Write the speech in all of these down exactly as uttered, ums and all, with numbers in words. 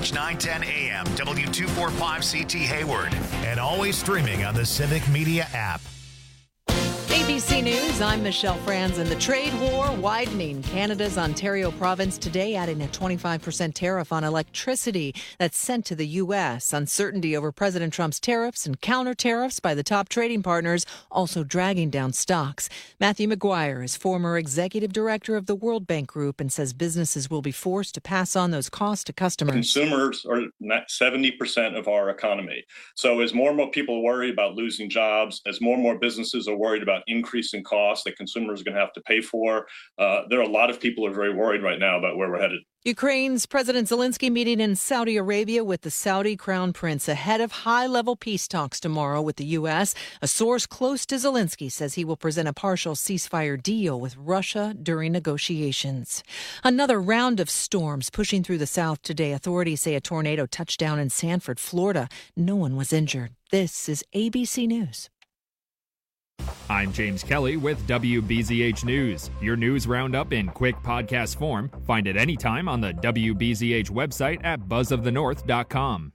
H nine ten A M, W two forty-five C T Hayward, and always streaming on the Civic Media app. A B C News, I'm Michelle Franz, and the trade war widening. Canada's Ontario province today adding a twenty-five percent tariff on electricity that's sent to the U S. Uncertainty over President Trump's tariffs and counter tariffs by the top trading partners also dragging down stocks. Matthew McGuire is former executive director of the World Bank Group and says businesses will be forced to pass on those costs to customers. Consumers are seventy percent of our economy. So as more and more people worry about losing jobs, as more and more businesses are worried about increase in costs that consumers are going to have to pay for. Uh, there are a lot of people who are very worried right now about where we're headed. Ukraine's President Zelensky meeting in Saudi Arabia with the Saudi Crown Prince ahead of high-level peace talks tomorrow with the U S. A source close to Zelensky says he will present a partial ceasefire deal with Russia during negotiations. Another round of storms pushing through the south today. Authorities say a tornado touched down in Sanford, Florida. No one was injured. This is A B C News. I'm James Kelly with W B Z H News. Your news roundup in quick podcast form. Find it anytime on the W B Z H website at buzz of the north dot com.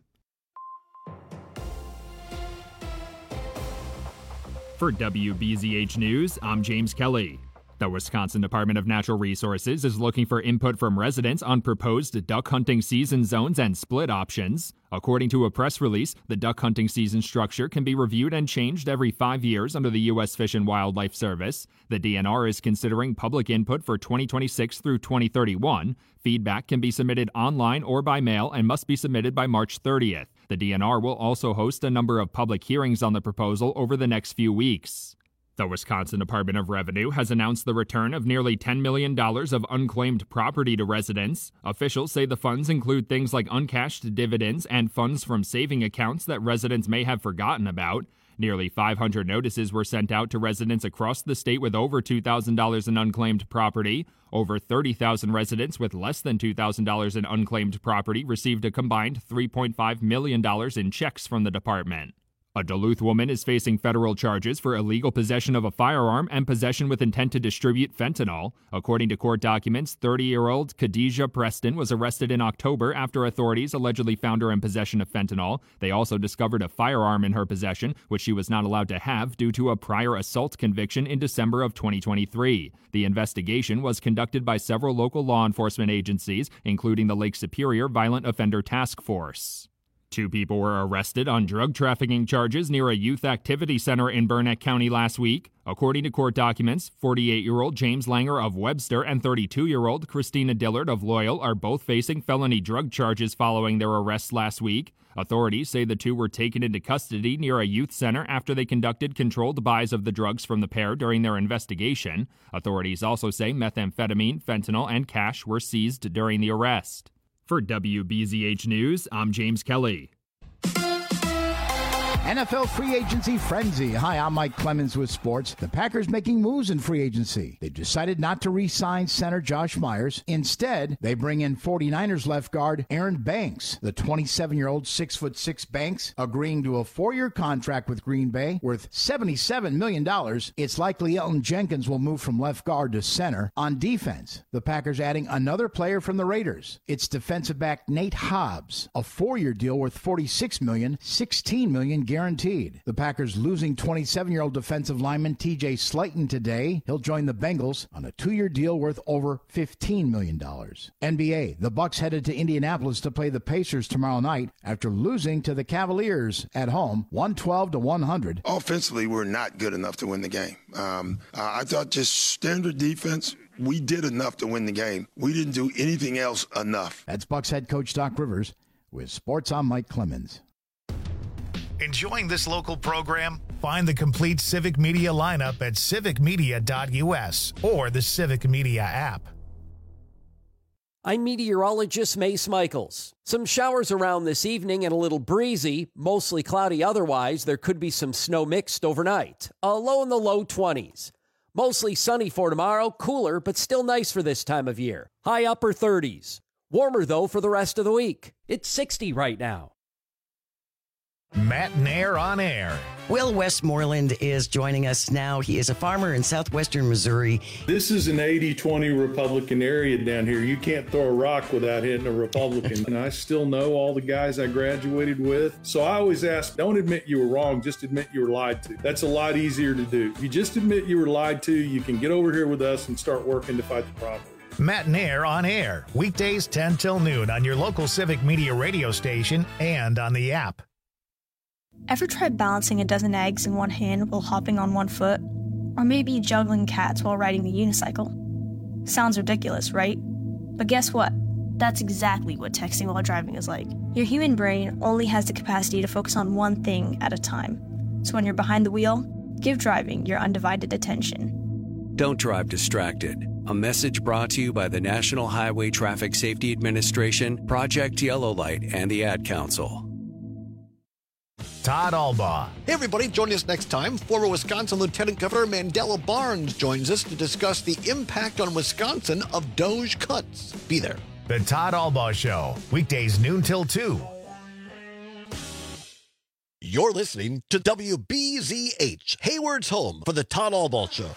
For W B Z H News, I'm James Kelly. The Wisconsin Department of Natural Resources is looking for input from residents on proposed duck hunting season zones and split options. According to a press release, the duck hunting season structure can be reviewed and changed every five years under the U S Fish and Wildlife Service. The D N R is considering public input for twenty twenty-six through twenty thirty-one. Feedback can be submitted online or by mail and must be submitted by March thirtieth. The D N R will also host a number of public hearings on the proposal over the next few weeks. The Wisconsin Department of Revenue has announced the return of nearly ten million dollars of unclaimed property to residents. Officials say the funds include things like uncashed dividends and funds from saving accounts that residents may have forgotten about. Nearly five hundred notices were sent out to residents across the state with over two thousand dollars in unclaimed property. Over thirty thousand residents with less than two thousand dollars in unclaimed property received a combined three point five million dollars in checks from the department. A Duluth woman is facing federal charges for illegal possession of a firearm and possession with intent to distribute fentanyl. According to court documents, thirty-year-old Khadijah Preston was arrested in October after authorities allegedly found her in possession of fentanyl. They also discovered a firearm in her possession, which she was not allowed to have due to a prior assault conviction in December of twenty twenty-three. The investigation was conducted by several local law enforcement agencies, including the Lake Superior Violent Offender Task Force. Two people were arrested on drug trafficking charges near a youth activity center in Burnett County last week. According to court documents, forty-eight-year-old James Langer of Webster and thirty-two-year-old Christina Dillard of Loyal are both facing felony drug charges following their arrests last week. Authorities say the two were taken into custody near a youth center after they conducted controlled buys of the drugs from the pair during their investigation. Authorities also say methamphetamine, fentanyl, and cash were seized during the arrest. For W B Z H News, I'm James Kelly. N F L free agency frenzy. Hi, I'm Mike Clemens with sports. The Packers making moves in free agency. They've decided not to re-sign center Josh Myers. Instead, they bring in forty-niners left guard Aaron Banks. The twenty-seven-year-old six foot six Banks agreeing to a four-year contract with Green Bay worth seventy-seven million dollars. It's likely Elton Jenkins will move from left guard to center. On defense, the Packers adding another player from the Raiders. It's defensive back Nate Hobbs. A four-year deal worth forty-six million dollars, sixteen million dollars guaranteed. The Packers losing twenty-seven-year-old defensive lineman T J Slayton today. He'll join the Bengals on a two-year deal worth over fifteen million dollars. N B A, the Bucks headed to Indianapolis to play the Pacers tomorrow night after losing to the Cavaliers at home, one twelve to one hundred. Offensively, we're not good enough to win the game. Um, I thought just standard defense, we did enough to win the game. We didn't do anything else enough. That's Bucks head coach Doc Rivers. With sports, I'm Mike Clemens. Enjoying this local program? Find the complete Civic Media lineup at civic media dot u s or the Civic Media app. I'm meteorologist Mace Michaels. Some showers around this evening and a little breezy, mostly cloudy otherwise. There could be some snow mixed overnight. A low in the low twenties. Mostly sunny for tomorrow, cooler but still nice for this time of year. High upper thirties. Warmer though for the rest of the week. It's sixty right now. Matt Nair on air. Will Westmoreland is joining us now. He is a farmer in southwestern Missouri. This is an eighty twenty Republican area down here. You can't throw a rock without hitting a Republican. And I still know all the guys I graduated with. So I always ask, don't admit you were wrong, just admit you were lied to. That's a lot easier to do. If you just admit you were lied to, you can get over here with us and start working to fight the problem. Matt Nair on air, weekdays ten till noon on your local Civic Media radio station and on the app. Ever tried balancing a dozen eggs in one hand while hopping on one foot? Or maybe juggling cats while riding the unicycle? Sounds ridiculous, right? But guess what? That's exactly what texting while driving is like. Your human brain only has the capacity to focus on one thing at a time. So when you're behind the wheel, give driving your undivided attention. Don't drive distracted. A message brought to you by the National Highway Traffic Safety Administration, Project Yellow Light, and the Ad Council. Todd Albaugh. Hey everybody, join us next time. Former Wisconsin Lieutenant Governor Mandela Barnes joins us to discuss the impact on Wisconsin of Doge cuts. Be there. The Todd Albaugh Show, weekdays noon till two. You're listening to W B Z H, Hayward's home for the Todd Albaugh Show.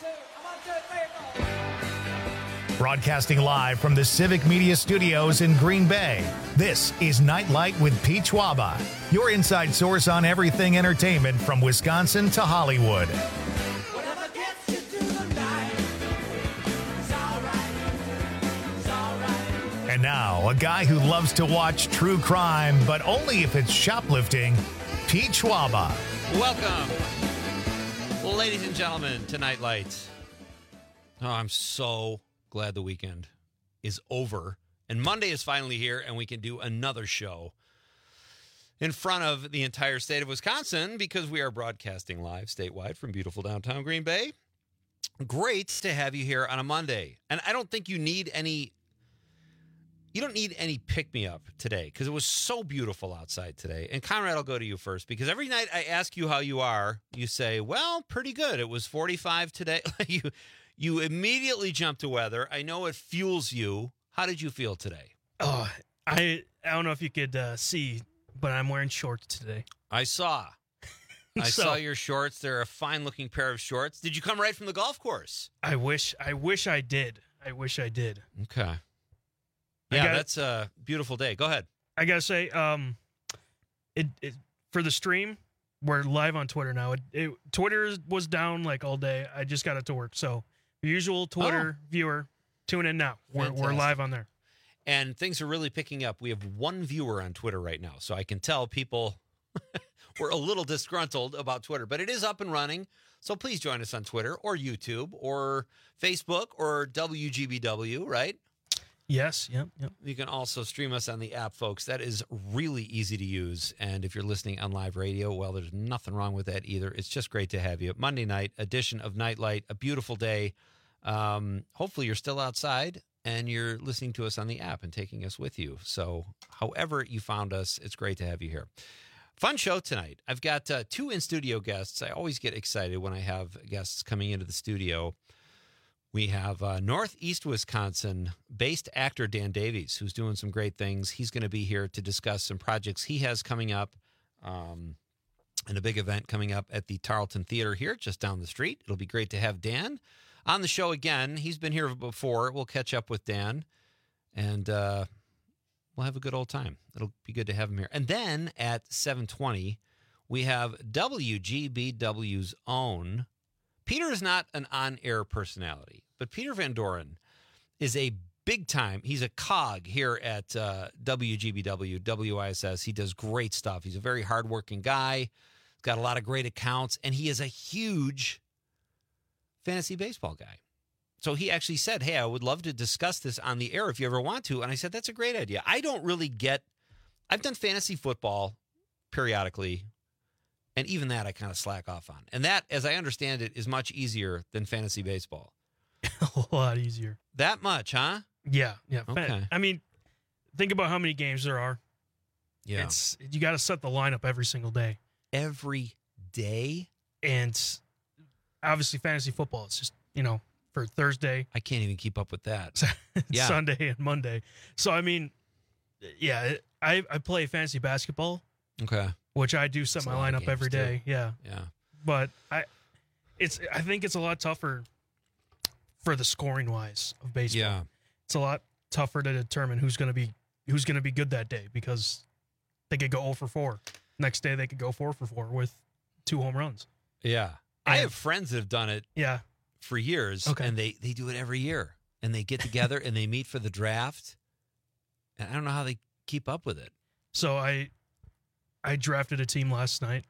Broadcasting live from the Civic Media Studios in Green Bay, this is Nightlight with Pete Schwaba, your inside source on everything entertainment from Wisconsin to Hollywood. And now, a guy who loves to watch true crime, but only if it's shoplifting, Pete Schwaba. Welcome, ladies and gentlemen, to Nightlight. Oh, I'm so glad the weekend is over and Monday is finally here and we can do another show in front of the entire state of Wisconsin because we are broadcasting live statewide from beautiful downtown Green Bay. Great to have you here on a Monday. And I don't think you need any you don't need any pick-me-up today because it was so beautiful outside today. And Conrad, I'll go to you first because every night I ask you how you are, you say, well, pretty good. It was forty-five today. you You immediately jump to weather. I know it fuels you. How did you feel today? Oh, I I don't know if you could uh, see, but I'm wearing shorts today. I saw. I so, saw your shorts. They're a fine-looking pair of shorts. Did you come right from the golf course? I wish. I wish I did. I wish I did. Okay. Yeah, gotta, that's a beautiful day. Go ahead. I gotta say, um, it, it for the stream. We're live on Twitter now. It, it Twitter was down like all day. I just got it to work, so. Usual Twitter oh. viewer, tune in now. We're, we're live on there. And things are really picking up. We have one viewer on Twitter right now, so I can tell people we're a little disgruntled about Twitter, but it is up and running. So please join us on Twitter or YouTube or Facebook or W G B W, right? Yes, yep, yep. You can also stream us on the app, folks. That is really easy to use. And if you're listening on live radio, well, there's nothing wrong with that either. It's just great to have you. Monday night edition of Nightlight, a beautiful day. Um, hopefully you're still outside and you're listening to us on the app and taking us with you. So however you found us, it's great to have you here. Fun show tonight. I've got uh, two in-studio guests. I always get excited when I have guests coming into the studio. We have uh, Northeast Wisconsin-based actor Dan Davies, who's doing some great things. He's going to be here to discuss some projects he has coming up um, and a big event coming up at the Tarleton Theater here just down the street. It'll be great to have Dan on the show again. He's been here before. We'll catch up with Dan, and uh, we'll have a good old time. It'll be good to have him here. And then at seven twenty, we have W G B W's own. Peter is not an on-air personality, but Peter Van Doren is a big time. He's a cog here at uh, W G B W, W I S S. He does great stuff. He's a very hardworking guy. He's got a lot of great accounts, and he is a huge fantasy baseball guy. So he actually said, hey, I would love to discuss this on the air if you ever want to. And I said, that's a great idea. I don't really get, I've done fantasy football periodically, and even that I kind of slack off on. And that, as I understand it, is much easier than fantasy baseball. A lot easier. That much, huh? Yeah, yeah. Okay. I mean, think about how many games there are. Yeah. It's, you got to set the lineup every single day. Every day? And obviously fantasy football, it's just, you know, for Thursday. I can't even keep up with that. yeah. Sunday and Monday. So, I mean, yeah, I, I play fantasy basketball. Okay. which I do set It's a my lot of lineup every games, day. too. Yeah. Yeah. But I, it's I think it's a lot tougher for the scoring wise of baseball. Yeah. It's a lot tougher to determine who's going to be who's going to be good that day because they could go oh for four. Next day they could go four for four with two home runs. Yeah. I have friends that have done it Yeah. for years, Okay. and they, they do it every year. And they get together and they meet for the draft. And I don't know how they keep up with it. So I I drafted a team last night.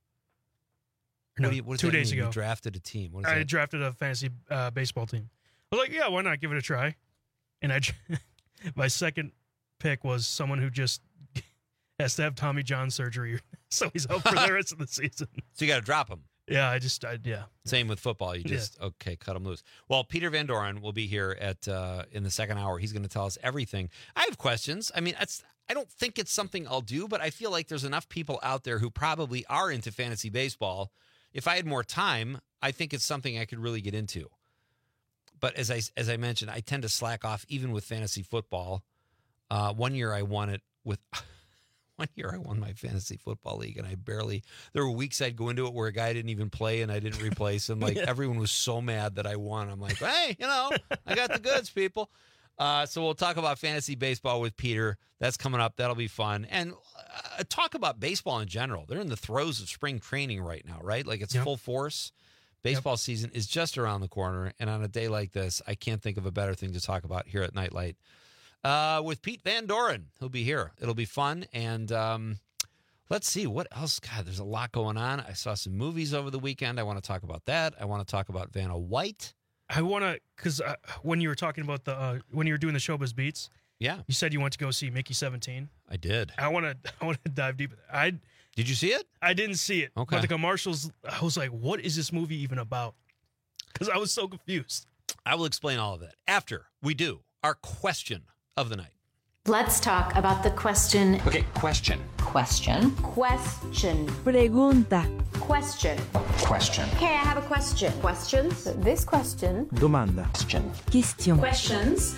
What No, do you- what does two that days mean? You ago. drafted a team. What is I that? drafted a fantasy uh, baseball team. I was like, yeah, why not give it a try? And I, my second pick was someone who just has to have Tommy John surgery, so he's out for the rest of the season. So you got to drop them. Yeah, I just, I, yeah. Same with football. You just, okay, cut them loose. Well, Peter Van Doren will be here at uh, in the second hour. He's going to tell us everything. I have questions. I mean, it's, I don't think it's something I'll do, but I feel like there's enough people out there who probably are into fantasy baseball. If I had more time, I think it's something I could really get into. But as I as I mentioned, I tend to slack off even with fantasy football. Uh, one year I won it with one year I won my fantasy football league, and I barely. There were weeks I'd go into it where a guy didn't even play, and I didn't replace him. Like Yeah. everyone was so mad that I won. I'm like, hey, you know, I got the goods, people. Uh, so we'll talk about fantasy baseball with Peter. That's coming up. That'll be fun. And uh, talk about baseball in general. They're in the throes of spring training right now, right? Like it's Yep. full force. Baseball season is just around the corner. And on a day like this, I can't think of a better thing to talk about here at Nightlight. Uh, with Pete Van Doren, he'll be here. It'll be fun. And um, let's see what else. God, there's a lot going on. I saw some movies over the weekend. I want to talk about that. I want to talk about Vanna White. I want to, because uh, when you were talking about the, uh, when you were doing the Showbiz Beats, Yeah, you said you went to go see Mickey seventeen. I did. I want to, I want to dive deep. I Did you see it? I didn't see it. Okay. But the commercials, I was like, what is this movie even about? Because I was so confused. I will explain all of that after we do our question of the night. Let's talk about the question. Okay, question. Question. Question. Pregunta. Question. Question. Okay, I have a question. Questions? This question. Domanda. Question. Question. Questions.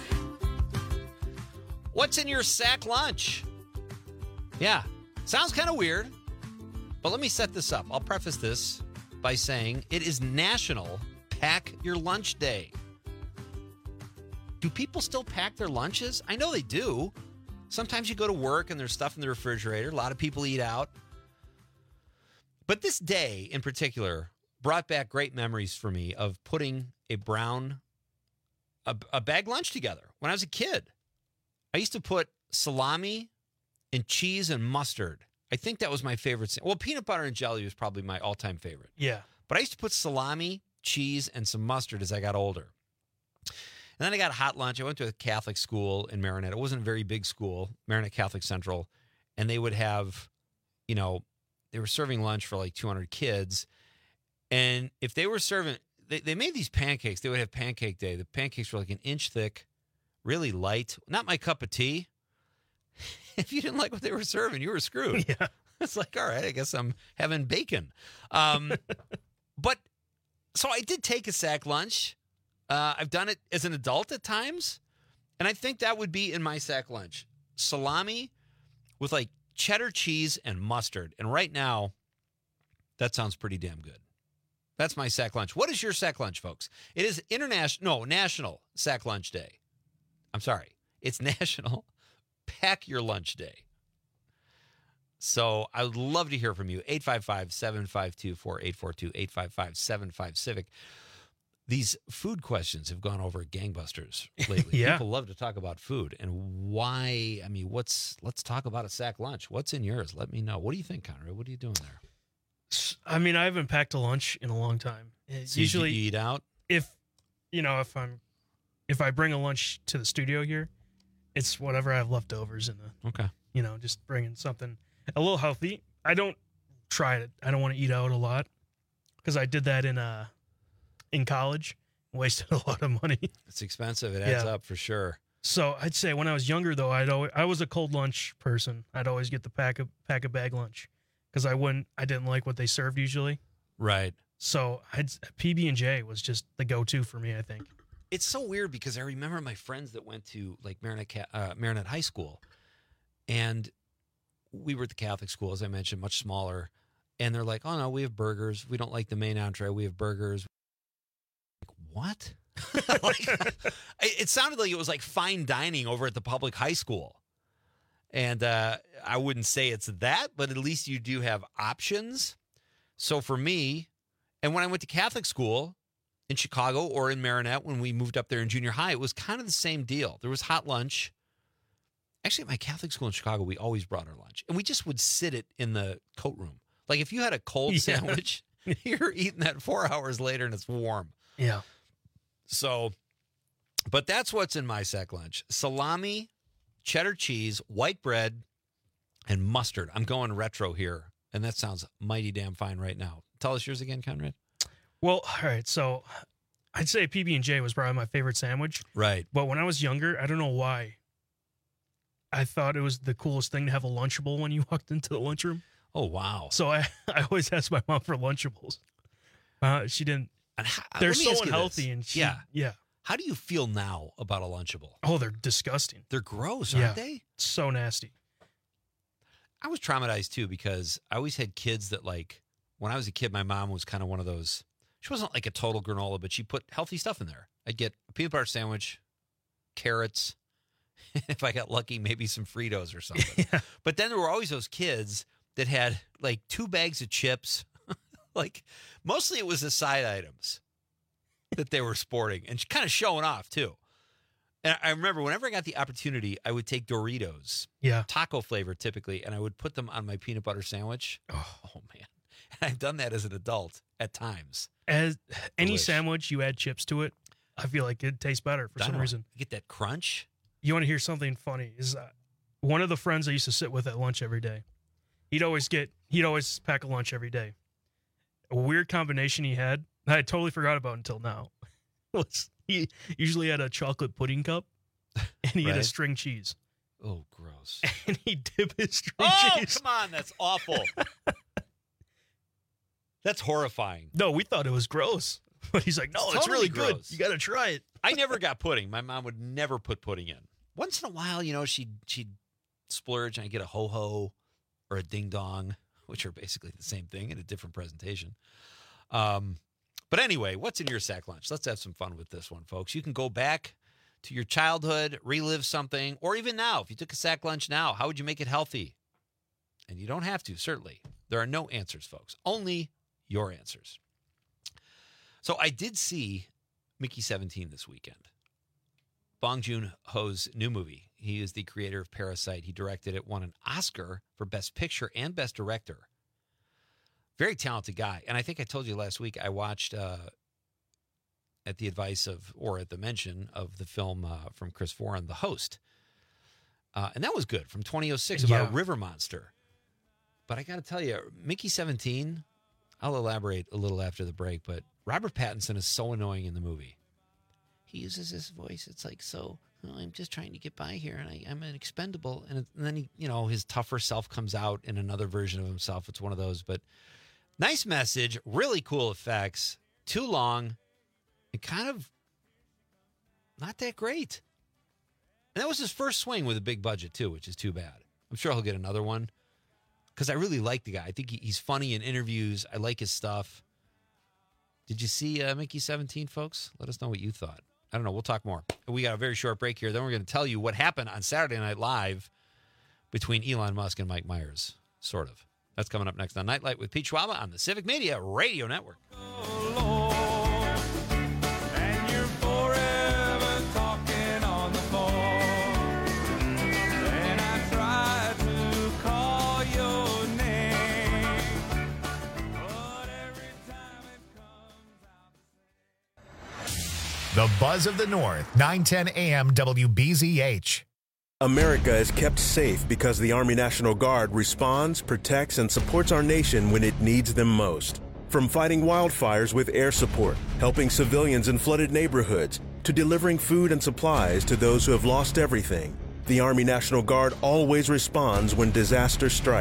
What's in your sack lunch? Yeah, sounds kind of weird, but let me set this up. I'll preface this by saying it is National Pack Your Lunch Day. Do people still pack their lunches? I know they do. Sometimes you go to work and there's stuff in the refrigerator. A lot of people eat out. But this day in particular brought back great memories for me of putting a brown, a, a bag lunch together when I was a kid. I used to put salami and cheese and mustard. I think that was my favorite. Well, peanut butter and jelly was probably my all-time favorite. Yeah. But I used to put salami, cheese, and some mustard as I got older. And then I got hot lunch. I went to a Catholic school in Marinette. It wasn't a very big school, Marinette Catholic Central. And they would have, you know, they were serving lunch for like two hundred kids. And if they were serving, they, they made these pancakes. They would have pancake day. The pancakes were like an inch thick, really light. Not my cup of tea. If you didn't like what they were serving, you were screwed. Yeah. It's like, all right, I guess I'm having bacon. Um, but so I did take a sack lunch. Uh, I've done it as an adult at times. And I think that would be in my sack lunch. Salami with like cheddar cheese and mustard. And right now, that sounds pretty damn good. That's my sack lunch. What is your sack lunch, folks? It is international, no, National Sack Lunch Day. I'm sorry. It's National Pack Your Lunch Day. So I would love to hear from you. eight five five, seven five two, four eight four two, eight five five, seven five, Civic. These food questions have gone over gangbusters lately. Yeah. People love to talk about food and why. I mean, what's, let's talk about a sack lunch. What's in yours? Let me know. What do you think, Conrad? What are you doing there? I mean, I haven't packed a lunch in a long time. It's So you- usually you eat out? If, you know, if I'm, if I bring a lunch to the studio here, it's whatever I have leftovers in the, Okay. you know, just bringing something a little healthy. I don't try it. I don't want to eat out a lot because I did that in, uh, in college, wasted a lot of money. It's expensive. It adds Yeah. up for sure. So I'd say when I was younger, though, I'd always, I was a cold lunch person. I'd always get the pack of pack a bag lunch because I wouldn't, I didn't like what they served usually. Right. So I'd, P B and J was just the go-to for me, I think. It's so weird because I remember my friends that went to like Marinette, Ca- uh, Marinette High School, and we were at the Catholic school, as I mentioned, much smaller. And they're like, oh, no, we have burgers. We don't like the main entree. We have burgers. Like, what? Like, it sounded like it was like fine dining over at the public high school. And uh, I wouldn't say it's that, but at least you do have options. So for me, and when I went to Catholic school in Chicago or in Marinette, when we moved up there in junior high, it was kind of the same deal. There was hot lunch. Actually, at my Catholic school in Chicago, we always brought our lunch. And we just would sit it in the coat room. Like if you had a cold Yeah. sandwich, you're eating that four hours later and it's warm. Yeah. So, but that's what's in my sack lunch. Salami, cheddar cheese, white bread, and mustard. I'm going retro here, and that sounds mighty damn fine right now. Tell us yours again, Conrad. Well, all right. So I'd say P B and J was probably my favorite sandwich. Right. But when I was younger, I don't know why, I thought it was the coolest thing to have a Lunchable when you walked into the lunchroom. Oh, wow. So I, I always asked my mom for Lunchables. Uh, she didn't. And how, They're let me so ask you unhealthy. this. And she, yeah. Yeah. How do you feel now about a Lunchable? Oh, they're disgusting. They're gross, Yeah. aren't they? So nasty. I was traumatized, too, because I always had kids that, like, when I was a kid, my mom was kind of one of those. She wasn't like a total granola, but she put healthy stuff in there. I'd get a peanut butter sandwich, carrots. If I got lucky, maybe some Fritos or something. Yeah. But then there were always those kids that had like two bags of chips. Like mostly it was the side items that they were sporting and kind of showing off too. And I remember whenever I got the opportunity, I would take Doritos, Yeah. taco flavor typically, and I would put them on my peanut butter sandwich. Oh, oh man. And I've done that as an adult at times. As any Delish. sandwich, you add chips to it, I feel like it tastes better for some Dynamite. reason. You get that crunch. You want to hear something funny? Is uh, one of the friends I used to sit with at lunch every day. He'd always get, he'd always pack a lunch every day. A weird combination he had, that I totally forgot about until now, was he usually had a chocolate pudding cup and he had a Right. string cheese. Oh, gross. And he dip his string Oh, cheese. come on. That's awful. That's horrifying. No, we thought it was gross. But he's like, no, It's it's, totally really good. gross. You got to try it. I never got pudding. My mom would never put pudding in. Once in a while, you know, she'd, she'd splurge and I'd get a ho-ho or a ding-dong, which are basically the same thing in a different presentation. Um, but anyway, what's in your sack lunch? Let's have some fun with this one, folks. You can go back to your childhood, relive something, or even now, if you took a sack lunch now, how would you make it healthy? And you don't have to, certainly. There are no answers, folks. Only your answers. So I did see Mickey seventeen this weekend. Bong Joon-ho's new movie. He is the creator of Parasite. He directed it, won an Oscar for Best Picture and Best Director. Very talented guy. And I think I told you last week I watched, uh, at the advice of, or at the mention of the film uh, from Chris Foran, The Host. Uh, and that was good, from twenty oh six, about Yeah. a river monster. But I got to tell you, Mickey seventeen, I'll elaborate a little after the break, but Robert Pattinson is so annoying in the movie. He uses his voice. It's like, so, oh, I'm just trying to get by here, and I, I'm an expendable. And, it, and then, he, you know, his tougher self comes out in another version of himself. It's one of those. But nice message, really cool effects, too long, and kind of not that great. And that was his first swing with a big budget, too, which is too bad. I'm sure he'll get another one because I really like the guy. I think he, he's funny in interviews. I like his stuff. Did you see uh, Mickey seventeen, folks? Let us know what you thought. I don't know. We'll talk more. We got a very short break here. Then we're going to tell you what happened on Saturday Night Live between Elon Musk and Mike Myers, sort of. That's coming up next on Nightlight with Pete Schwaba on the Civic Media Radio Network. The Buzz of the North, nine ten A M W B Z H. America is kept safe because the Army National Guard responds, protects, and supports our nation when it needs them most. From fighting wildfires with air support, helping civilians in flooded neighborhoods, to delivering food and supplies to those who have lost everything, the Army National Guard always responds when disaster strikes.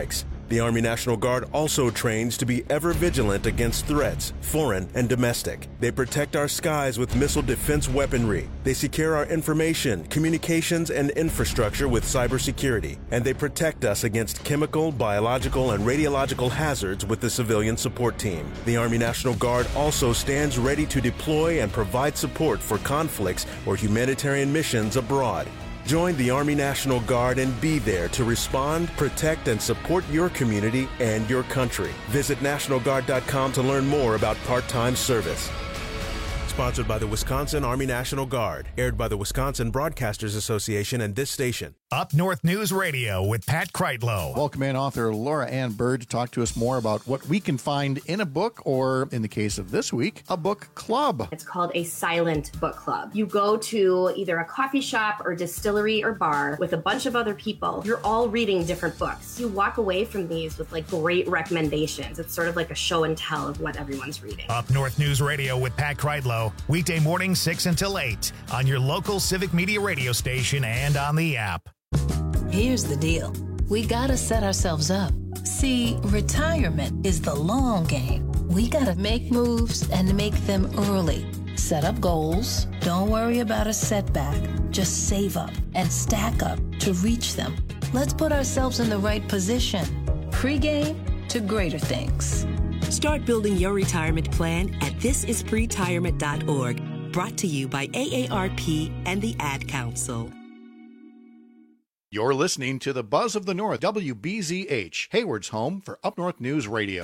The Army National Guard also trains to be ever vigilant against threats, foreign and domestic. They protect our skies with missile defense weaponry. They secure our information, communications, and infrastructure with cybersecurity. And they protect us against chemical, biological, and radiological hazards with the civilian support team. The Army National Guard also stands ready to deploy and provide support for conflicts or humanitarian missions abroad. Join the Army National Guard and be there to respond, protect, and support your community and your country. Visit National Guard dot com to learn more about part-time service. Sponsored by the Wisconsin Army National Guard. Aired by the Wisconsin Broadcasters Association and this station. Up North News Radio with Pat Kreitlow. Welcome in author Laura Ann Bird to talk to us more about what we can find in a book, or in the case of this week, a book club. It's called a silent book club. You go to either a coffee shop or distillery or bar with a bunch of other people. You're all reading different books. You walk away from these with like great recommendations. It's sort of like a show and tell of what everyone's reading. Up North News Radio with Pat Kreitlow. Weekday mornings six until eight on your local Civic Media radio station and on the app. Here's the deal. We gotta set ourselves up. See, retirement is the long game. We gotta make moves and make them early. Set up goals. Don't worry about a setback. Just save up and stack up to reach them. Let's put ourselves in the right position. Pre-game to greater things. Start building your retirement plan at this is pretirement dot org. Brought to you by A A R P and the Ad Council. You're listening to the Buzz of the North, W B Z H, Hayward's home for Up North News Radio.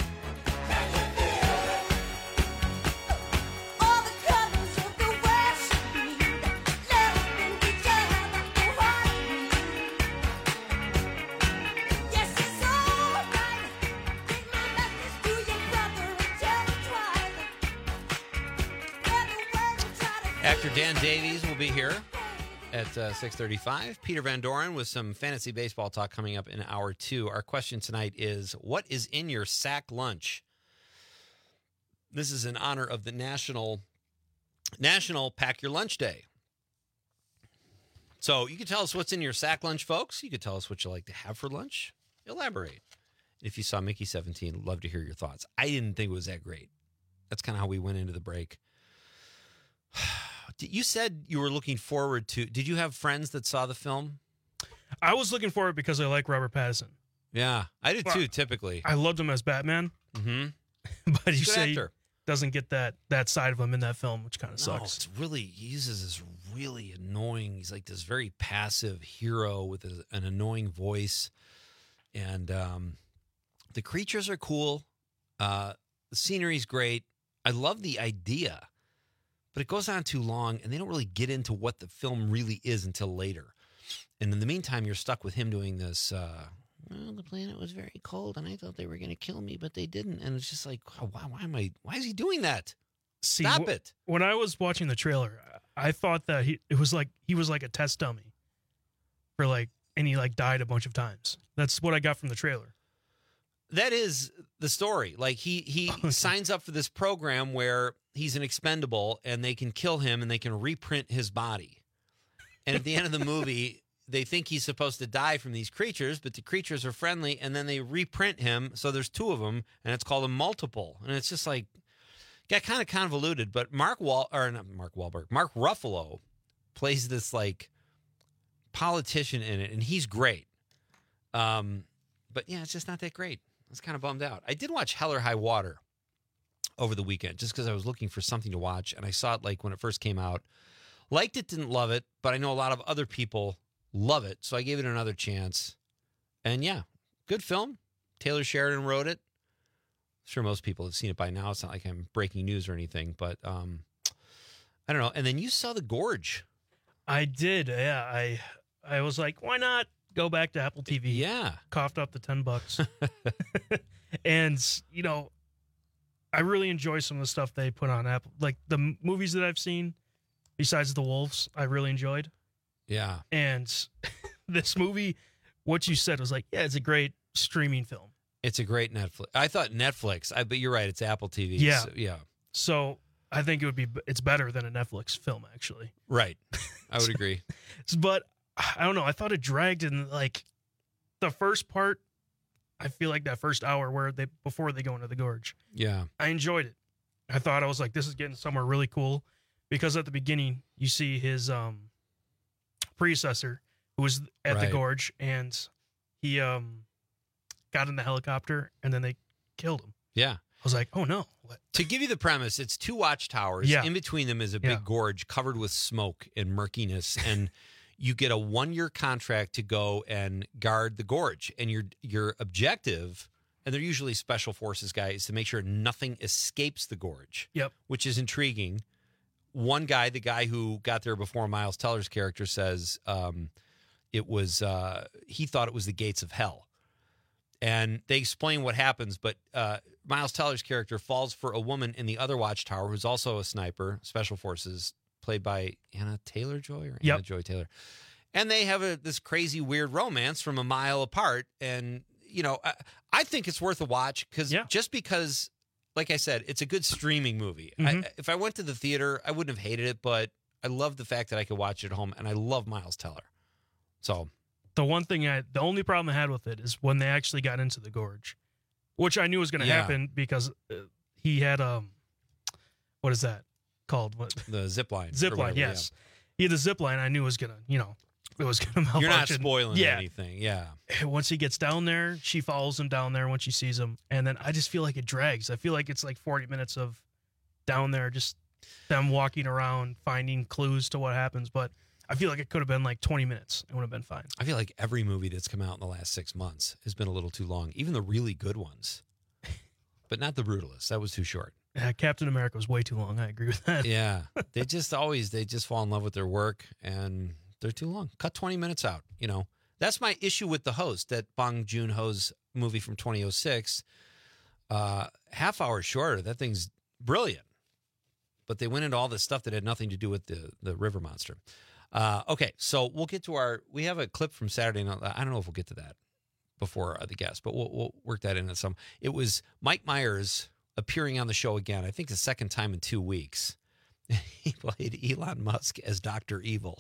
Actor Dan Davies will be here at uh, six thirty-five. Peter Van Doren with some fantasy baseball talk coming up in hour two. Our question tonight is, what is in your sack lunch? This is in honor of the National National Pack Your Lunch Day. So you can tell us what's in your sack lunch, folks. You could tell us what you like to have for lunch. Elaborate. If you saw Mickey seventeen, love to hear your thoughts. I didn't think it was that great. That's kind of how we went into the break. You said you were looking forward to... Did you have friends that saw the film? I was looking forward because I like Robert Pattinson. Yeah, I did well, too, typically. I loved him as Batman. Mm-hmm. But you Good say actor. he doesn't get that, that side of him in that film, which kind of No, sucks. it's really... He uses this really annoying... He's like this very passive hero with a, an annoying voice. And um, the creatures are cool. Uh, the scenery's great. I love the idea. But it goes on too long, and they don't really get into what the film really is until later. And in the meantime, you're stuck with him doing this, uh, well, the planet was very cold, and I thought they were going to kill me, but they didn't. And it's just like, oh, why, why am I, why is he doing that? See, Stop wh- it. When I was watching the trailer, I thought that he it was like he was like a test dummy for like, and he like died a bunch of times. That's what I got from the trailer. That is the story. Like he he signs up for this program where he's an expendable and they can kill him and they can reprint his body. And at the end of the movie, they think he's supposed to die from these creatures, but the creatures are friendly, and then they reprint him. So there's two of them, and it's called a multiple. And it's just like, got kind of convoluted. But Mark Wal or not Mark Wahlberg, Mark Ruffalo plays this like politician in it, and he's great. Um, but yeah, it's just not that great. I was kind of bummed out. I did watch Hell or High Water over the weekend just because I was looking for something to watch, and I saw it like when it first came out. Liked it, didn't love it, but I know a lot of other people love it, so I gave it another chance. And yeah, good film. Taylor Sheridan wrote it. I'm sure most people have seen it by now. It's not like I'm breaking news or anything, but um, I don't know. And then you saw The Gorge. I did, yeah. I I was like, why not go back to Apple T V? Yeah. Coughed up the ten bucks. And, you know, I really enjoy some of the stuff they put on Apple. Like the m- movies that I've seen, besides The Wolves, I really enjoyed. Yeah. And this movie, what you said was like, yeah, it's a great streaming film. It's a great Netflix. I thought Netflix, I, but you're right. It's Apple T V. Yeah. So, yeah. So I think it would be, it's better than a Netflix film, actually. Right. I would agree. But I don't know. I thought it dragged in like the first part. I feel like that first hour where they before they go into the gorge. Yeah. I enjoyed it. I thought I was like, this is getting somewhere really cool, because at the beginning you see his um predecessor who was at Right. the gorge, and he um got in the helicopter and then they killed him. Yeah. I was like, oh no. What? To give you the premise, it's two watchtowers. Yeah. In between them is a big Yeah. gorge covered with smoke and murkiness, and you get a one-year contract to go and guard the gorge. And your your objective, and they're usually special forces guys, is to make sure nothing escapes the gorge. Yep. Which is intriguing. One guy, the guy who got there before Miles Teller's character, says um, it was uh, he thought it was the gates of hell. And they explain what happens, but uh, Miles Teller's character falls for a woman in the other watchtower who's also a sniper, special forces, played by Anna Taylor-Joy or Yep. Anna Joy Taylor. And they have a, this crazy, weird romance from a mile apart. And, you know, I, I think it's worth a watch because just because, like I said, it's a good streaming movie. Mhm. I, if I went to the theater, I wouldn't have hated it, but I love the fact that I could watch it at home, and I love Miles Teller. So... The one thing I, the only problem I had with it is when they actually got into the gorge, which I knew was going to Yeah. happen because uh, he had um, what is that called? What The zip line. zip or line? whatever, Yes, he had the zip line. I knew was gonna, you know, it was gonna malfunction. You're not spoiling yeah. anything. Yeah. And once he gets down there, she follows him down there when she sees him, and then I just feel like it drags. I feel like it's like forty minutes of down there, just them walking around finding clues to what happens, but. I feel like it could have been like twenty minutes. It would have been fine. I feel like every movie that's come out in the last six months has been a little too long, even the really good ones. But not The Brutalist. That was too short. Yeah, Captain America was way too long. I agree with that. Yeah. They just always, they just fall in love with their work, and they're too long. Cut twenty minutes out, you know. That's my issue with The Host, that Bong Joon-ho's movie from twenty oh six. Uh, half hour shorter. That thing's brilliant. But they went into all this stuff that had nothing to do with the, the river monster. Uh, okay, so we'll get to our, we have a clip from Saturday night. I don't know if we'll get to that before the guest, but we'll, we'll work that in at some. It was Mike Myers appearing on the show again, I think the second time in two weeks. He played Elon Musk as Doctor Evil.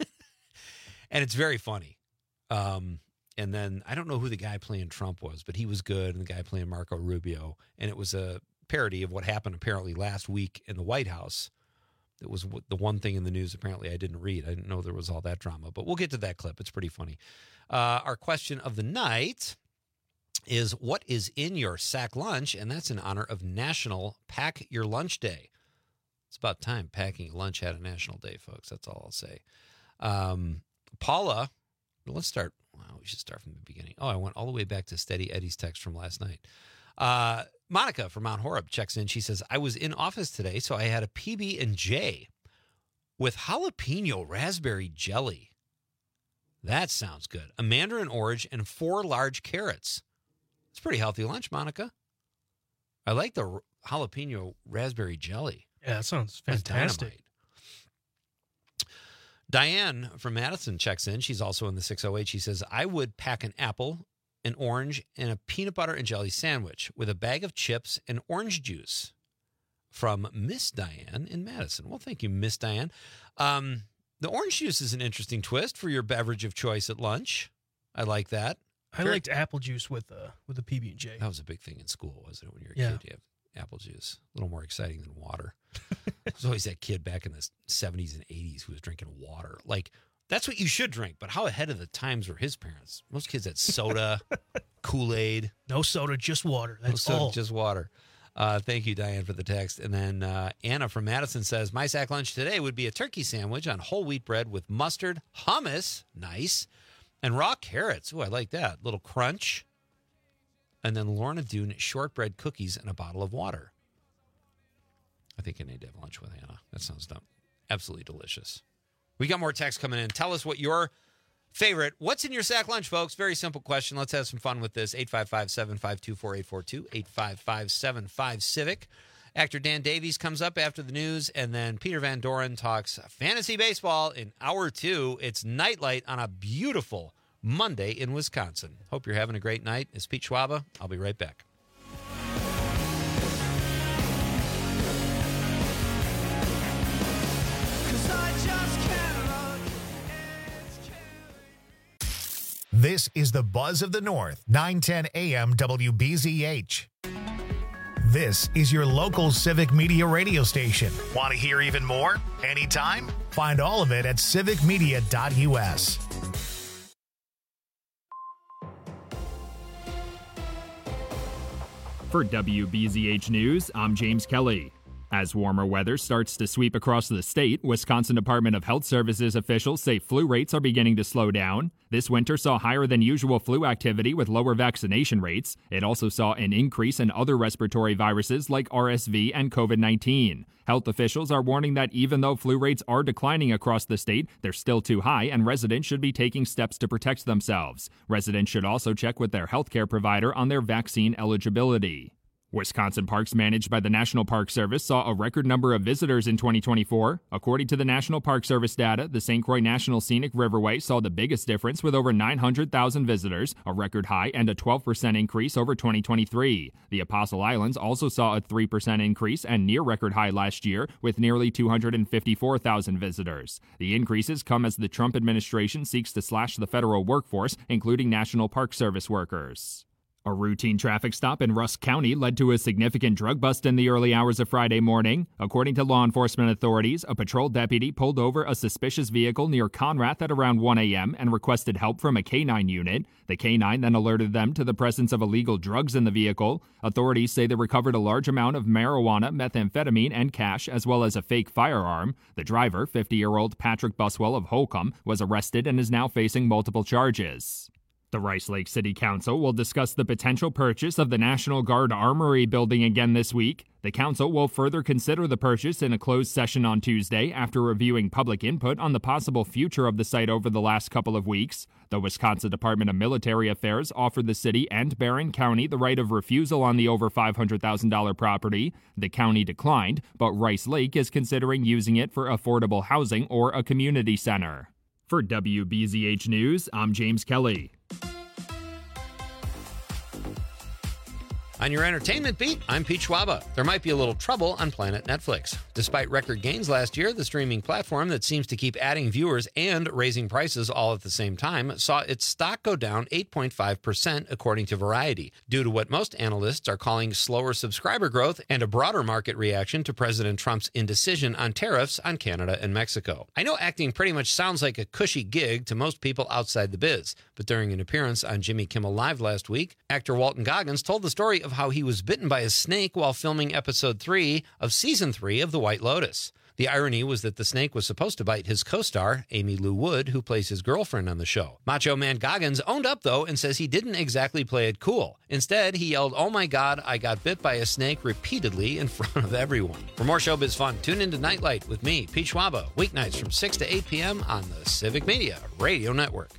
And it's very funny. Um, and then I don't know who the guy playing Trump was, but he was good. And the guy playing Marco Rubio. And it was a parody of what happened apparently last week in the White House. It was the one thing in the news apparently I didn't read. I didn't know there was all that drama, but we'll get to that clip. It's pretty funny. Uh, our question of the night is, what is in your sack lunch? And that's in honor of National Pack Your Lunch Day. It's about time packing lunch had a national day, folks. That's all I'll say. Um, Paula, let's start. Wow, we should start from the beginning. Oh, I went all the way back to Steady Eddie's text from last night. Uh, Monica from Mount Horeb checks in. She says, I was in office today, so I had a P B and J with jalapeno raspberry jelly. That sounds good. A mandarin orange and four large carrots. It's a pretty healthy lunch, Monica. I like the jalapeno raspberry jelly. Yeah, that sounds That's fantastic. dynamite. Diane from Madison checks in. She's also in the six oh eight. She says, I would pack an apple, an orange, and a peanut butter and jelly sandwich with a bag of chips and orange juice. From Miss Diane in Madison. Well, thank you, Miss Diane. Um, the orange juice is an interesting twist for your beverage of choice at lunch. I like that. I Very- liked apple juice with uh with a P B and J. That was a big thing in school, wasn't it? When you were a Yeah. kid, you have apple juice. A little more exciting than water. There's always that kid back in the seventies and eighties who was drinking water. Like, that's what you should drink. But how ahead of the times were his parents? Most kids had soda, Kool-Aid. No soda, just water. No That's soda, all. just water. Uh, thank you, Diane, for the text. And then uh, Anna from Madison says, my sack lunch today would be a turkey sandwich on whole wheat bread with mustard, hummus, nice, and raw carrots. Ooh, I like that. Little crunch. And then Lorna Doone shortbread cookies and a bottle of water. I think I need to have lunch with Anna. That sounds dumb. Absolutely delicious. We got more texts coming in. Tell us what your favorite, what's in your sack lunch, folks? Very simple question. Let's have some fun with this. eight five five, seven five two, four eight four two, eight five five, seven five, Civic. Actor Dan Davies comes up after the news, and then Peter Van Doren talks fantasy baseball in hour two. It's Nightlight on a beautiful Monday in Wisconsin. Hope you're having a great night. It's Pete Schwaba. I'll be right back. This This is the Buzz of the North, nine ten A M W B Z H. This is your local civic media radio station. Want to hear even more? Anytime? Find all of it at civic media dot U S. For W B Z H News, I'm James Kelly. As warmer weather starts to sweep across the state, Wisconsin Department of Health Services officials say flu rates are beginning to slow down. This winter saw higher than usual flu activity with lower vaccination rates. It also saw an increase in other respiratory viruses like R S V and COVID nineteen. Health officials are warning that even though flu rates are declining across the state, they're still too high and residents should be taking steps to protect themselves. Residents should also check with their healthcare provider on their vaccine eligibility. Wisconsin parks managed by the National Park Service saw a record number of visitors in twenty twenty-four. According to the National Park Service data, the Saint Croix National Scenic Riverway saw the biggest difference with over nine hundred thousand visitors, a record high and a twelve percent increase over twenty twenty-three. The Apostle Islands also saw a three percent increase and near record high last year with nearly two hundred fifty-four thousand visitors. The increases come as the Trump administration seeks to slash the federal workforce, including National Park Service workers. A routine traffic stop in Rusk County led to a significant drug bust in the early hours of Friday morning. According to law enforcement authorities, a patrol deputy pulled over a suspicious vehicle near Conrath at around one a.m. and requested help from a K nine unit. The K nine then alerted them to the presence of illegal drugs in the vehicle. Authorities say they recovered a large amount of marijuana, methamphetamine, and cash, as well as a fake firearm. The driver, fifty-year-old Patrick Buswell of Holcomb, was arrested and is now facing multiple charges. The Rice Lake City Council will discuss the potential purchase of the National Guard Armory building again this week. The council will further consider the purchase in a closed session on Tuesday after reviewing public input on the possible future of the site over the last couple of weeks. The Wisconsin Department of Military Affairs offered the city and Barron County the right of refusal on the over five hundred thousand dollars property. The county declined, but Rice Lake is considering using it for affordable housing or a community center. For W B Z H News, I'm James Kelly. On your entertainment beat, I'm Pete Schwaba. There might be a little trouble on Planet Netflix. Despite record gains last year, the streaming platform that seems to keep adding viewers and raising prices all at the same time saw its stock go down eight point five percent, according to Variety, due to what most analysts are calling slower subscriber growth and a broader market reaction to President Trump's indecision on tariffs on Canada and Mexico. I know acting pretty much sounds like a cushy gig to most people outside the biz, but during an appearance on Jimmy Kimmel Live last week, actor Walton Goggins told the story of how he was bitten by a snake while filming episode three of season three of The White Lotus. The irony was that the snake was supposed to bite his co-star, Amy Lou Wood, who plays his girlfriend on the show. Macho Man Goggins owned up, though, and says he didn't exactly play it cool. Instead, he yelled, "Oh my God, I got bit by a snake," repeatedly in front of everyone. For more showbiz fun, tune into Nightlight with me, Pete Schwaba, weeknights from six to eight p.m. on the Civic Media Radio Network.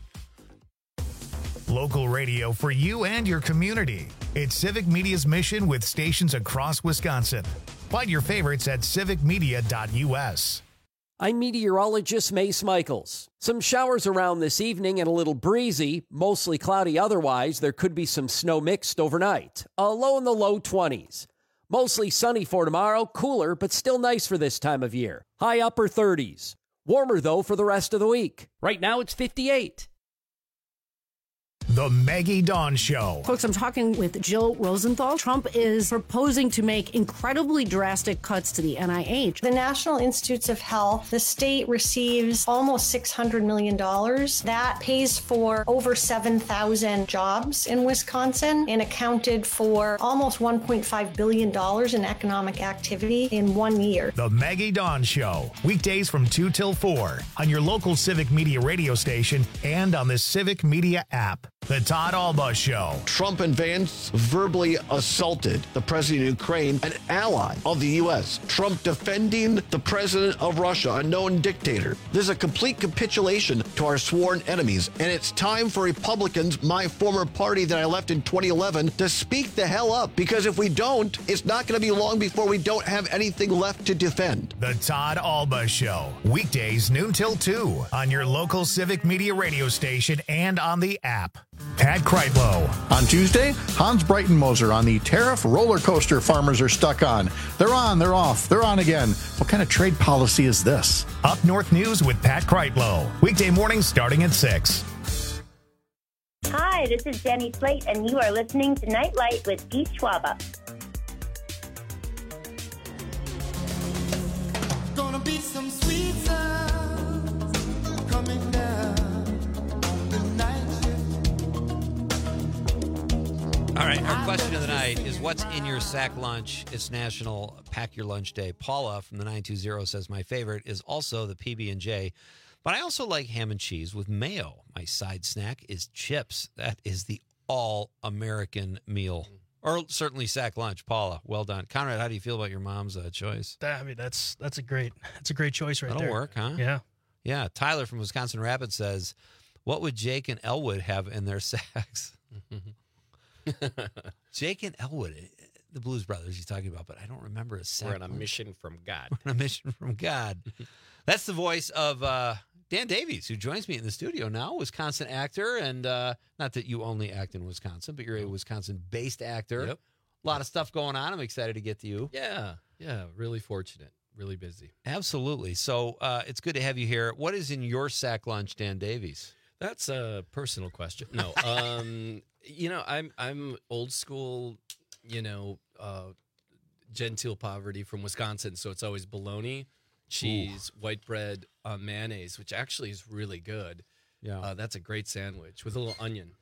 Local radio for you and your community. It's Civic Media's mission with stations across Wisconsin. Find your favorites at civic media dot U S. I'm meteorologist Mace Michaels. Some showers around this evening and a little breezy, mostly cloudy otherwise. There could be some snow mixed overnight. A low in the low twenties. Mostly sunny for tomorrow, cooler, but still nice for this time of year. High upper thirties. Warmer, though, for the rest of the week. Right now, it's fifty-eight. The Maggie Dawn Show. Folks, I'm talking with Jill Rosenthal. Trump is proposing to make incredibly drastic cuts to the N I H. The National Institutes of Health, the state receives almost six hundred million dollars. That pays for over seven thousand jobs in Wisconsin and accounted for almost one point five billion dollars in economic activity in one year. The Maggie Dawn Show. Weekdays from two till four on your local Civic Media radio station and on the Civic Media app. The Todd Alba Show. Trump and Vance verbally assaulted the president of Ukraine, an ally of the U S. Trump defending the president of Russia, a known dictator. This is a complete capitulation to our sworn enemies. And it's time for Republicans, my former party that I left in twenty eleven, to speak the hell up. Because if we don't, it's not going to be long before we don't have anything left to defend. The Todd Alba Show. Weekdays noon till two on your local Civic Media radio station and on the app. Pat Kreitlow. On Tuesday, Hans Breitenmoser on the tariff roller coaster farmers are stuck on. They're on, they're off, they're on again. What kind of trade policy is this? Up North News with Pat Kreitlow. Weekday mornings starting at six. Hi, this is Jenny Slate, and you are listening to Nightlight with Pete Schwaba. Gonna be some sweet sounds coming down the night shift. All right, our question of the night is what's in your sack lunch? It's National Pack Your Lunch Day. Paula from the nine two zero says my favorite is also the P B and J, but I also like ham and cheese with mayo. My side snack is chips. That is the all-American meal. Or certainly sack lunch. Paula, well done. Conrad, how do you feel about your mom's uh, choice? That, I mean, that's that's a great that's a great choice right That'll there. That'll work, huh? Yeah. Yeah. Tyler from Wisconsin Rapids says, what would Jake and Elwood have in their sacks? Jake and Elwood, the Blues Brothers he's talking about, but I don't remember a sack. We're on a lunch. mission from God. We're on a mission from God. That's the voice of uh, Dan Davies, who joins me in the studio now, Wisconsin actor. And uh, not that you only act in Wisconsin, but you're a Wisconsin-based actor. Yep. A lot of stuff going on. I'm excited to get to you. Yeah, yeah, really fortunate, really busy. Absolutely. So uh, it's good to have you here. What is in your sack lunch, Dan Davies? That's a personal question. No, um, you know, I'm I'm old school, you know, uh, genteel poverty from Wisconsin, so it's always bologna, cheese, Ooh. white bread, uh, mayonnaise, which actually is really good. Yeah, uh, that's a great sandwich with a little onion.